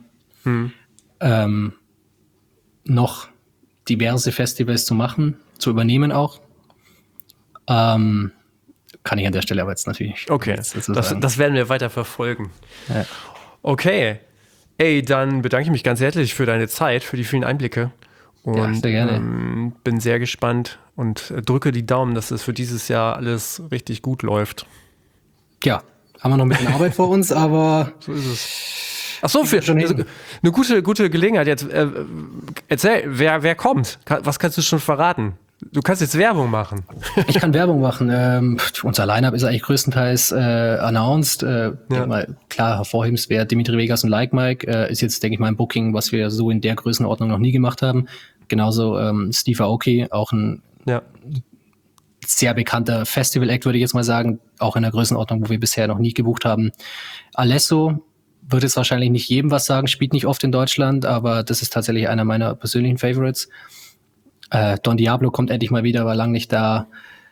noch diverse Festivals zu machen, zu übernehmen auch. Kann ich an der Stelle aber jetzt natürlich. Okay, das werden wir weiter verfolgen. Ja. Okay, dann bedanke ich mich ganz herzlich für deine Zeit, für die vielen Einblicke. Und sehr gerne. Bin sehr gespannt und drücke die Daumen, dass es für dieses Jahr alles richtig gut läuft. Ja, haben wir noch ein bisschen Arbeit vor uns, aber so ist es. Ach so, eine gute Gelegenheit jetzt. Erzähl, wer kommt? Was kannst du schon verraten? Du kannst jetzt Werbung machen. Ich kann Werbung machen. Unser Line-Up ist eigentlich größtenteils announced. Mal, klar, hervorhebenswert Dimitri Vegas und Like Mike ist jetzt, denke ich mal, ein Booking, was wir so in der Größenordnung noch nie gemacht haben. Genauso Steve Aoki, auch ein sehr bekannter Festival-Act, würde ich jetzt mal sagen, auch in der Größenordnung, wo wir bisher noch nie gebucht haben. Alesso wird jetzt wahrscheinlich nicht jedem was sagen, spielt nicht oft in Deutschland, aber das ist tatsächlich einer meiner persönlichen Favorites. Don Diablo kommt endlich mal wieder, war lang nicht da.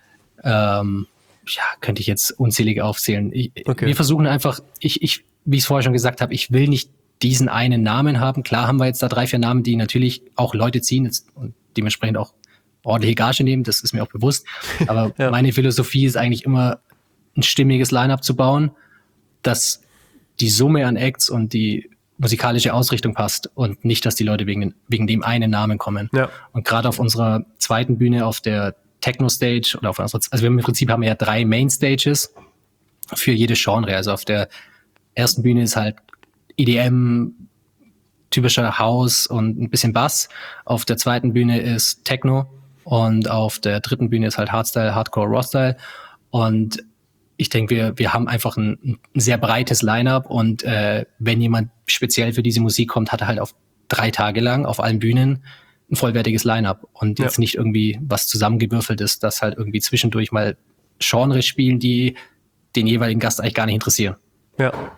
Könnte ich jetzt unzählige aufzählen. Wir versuchen einfach, wie ich es vorher schon gesagt habe, ich will nicht diesen einen Namen haben. Klar haben wir jetzt da 3, 4 Namen, die natürlich auch Leute ziehen und dementsprechend auch ordentliche Gage nehmen, das ist mir auch bewusst. Aber meine Philosophie ist eigentlich immer, ein stimmiges Line-Up zu bauen, dass die Summe an Acts und die musikalische Ausrichtung passt und nicht, dass die Leute wegen dem einen Namen kommen. Ja. Und gerade auf unserer zweiten Bühne, auf der Techno-Stage oder also im Prinzip haben wir ja 3 Main-Stages für jedes Genre. Also auf der ersten Bühne ist halt EDM, typischer House und ein bisschen Bass. Auf der zweiten Bühne ist Techno und auf der dritten Bühne ist halt Hardstyle, Hardcore, Rawstyle. Und ich denke, wir haben einfach ein sehr breites Line-Up und wenn jemand speziell für diese Musik kommt, hat er halt auf 3 Tage lang auf allen Bühnen ein vollwertiges Line-Up und jetzt nicht irgendwie was zusammengewürfelt ist, das halt irgendwie zwischendurch mal Genres spielen, die den jeweiligen Gast eigentlich gar nicht interessieren. Ja,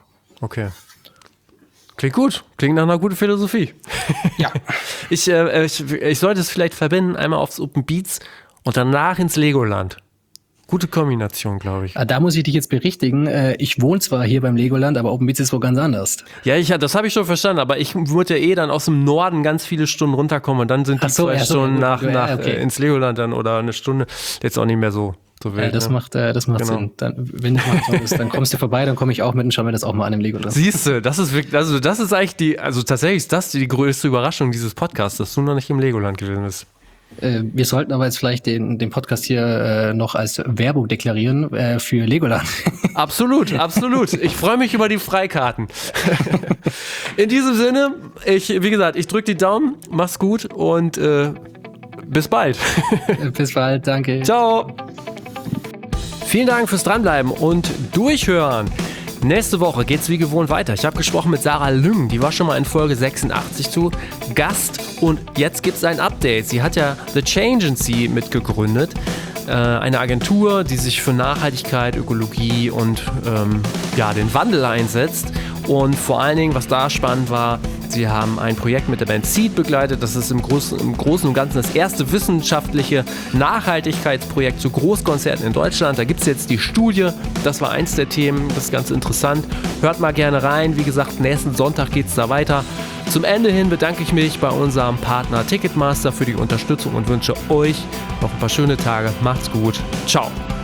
Okay. Klingt gut. Klingt nach einer guten Philosophie. Ja. Ich sollte es vielleicht verbinden, einmal aufs Open Beats und danach ins Legoland. Gute Kombination, glaube ich. Da muss ich dich jetzt berichtigen. Ich wohne zwar hier beim Legoland, aber Open Beats ist wohl ganz anders. Ja, das habe ich schon verstanden, aber ich würde ja dann aus dem Norden ganz viele Stunden runterkommen und dann sind die 2 Stunden nach ins Legoland dann oder eine Stunde jetzt auch nicht mehr so wild. Das macht Sinn. Dann, wenn das mal so ist, dann kommst du vorbei, dann komme ich auch mit und schauen wir das auch mal an im Legoland. Siehst du, das ist wirklich, also das ist eigentlich tatsächlich ist das die größte Überraschung dieses Podcasts, dass du noch nicht im Legoland gewesen bist. Wir sollten aber jetzt vielleicht den Podcast hier noch als Werbung deklarieren für Legoland. Absolut. Ich freue mich über die Freikarten. In diesem Sinne, wie gesagt, ich drücke die Daumen, mach's gut und bis bald. Bis bald, danke. Ciao. Vielen Dank fürs Dranbleiben und Durchhören. Nächste Woche geht's wie gewohnt weiter. Ich habe gesprochen mit Sarah Lüng, die war schon mal in Folge 86 zu Gast und jetzt gibt's ein Update. Sie hat ja The Changency mitgegründet, eine Agentur, die sich für Nachhaltigkeit, Ökologie und den Wandel einsetzt. Und vor allen Dingen, was da spannend war, sie haben ein Projekt mit der Band Seed begleitet. Das ist im Großen und Ganzen das erste wissenschaftliche Nachhaltigkeitsprojekt zu Großkonzerten in Deutschland. Da gibt es jetzt die Studie. Das war eins der Themen. Das ist ganz interessant. Hört mal gerne rein. Wie gesagt, nächsten Sonntag geht es da weiter. Zum Ende hin bedanke ich mich bei unserem Partner Ticketmaster für die Unterstützung und wünsche euch noch ein paar schöne Tage. Macht's gut. Ciao.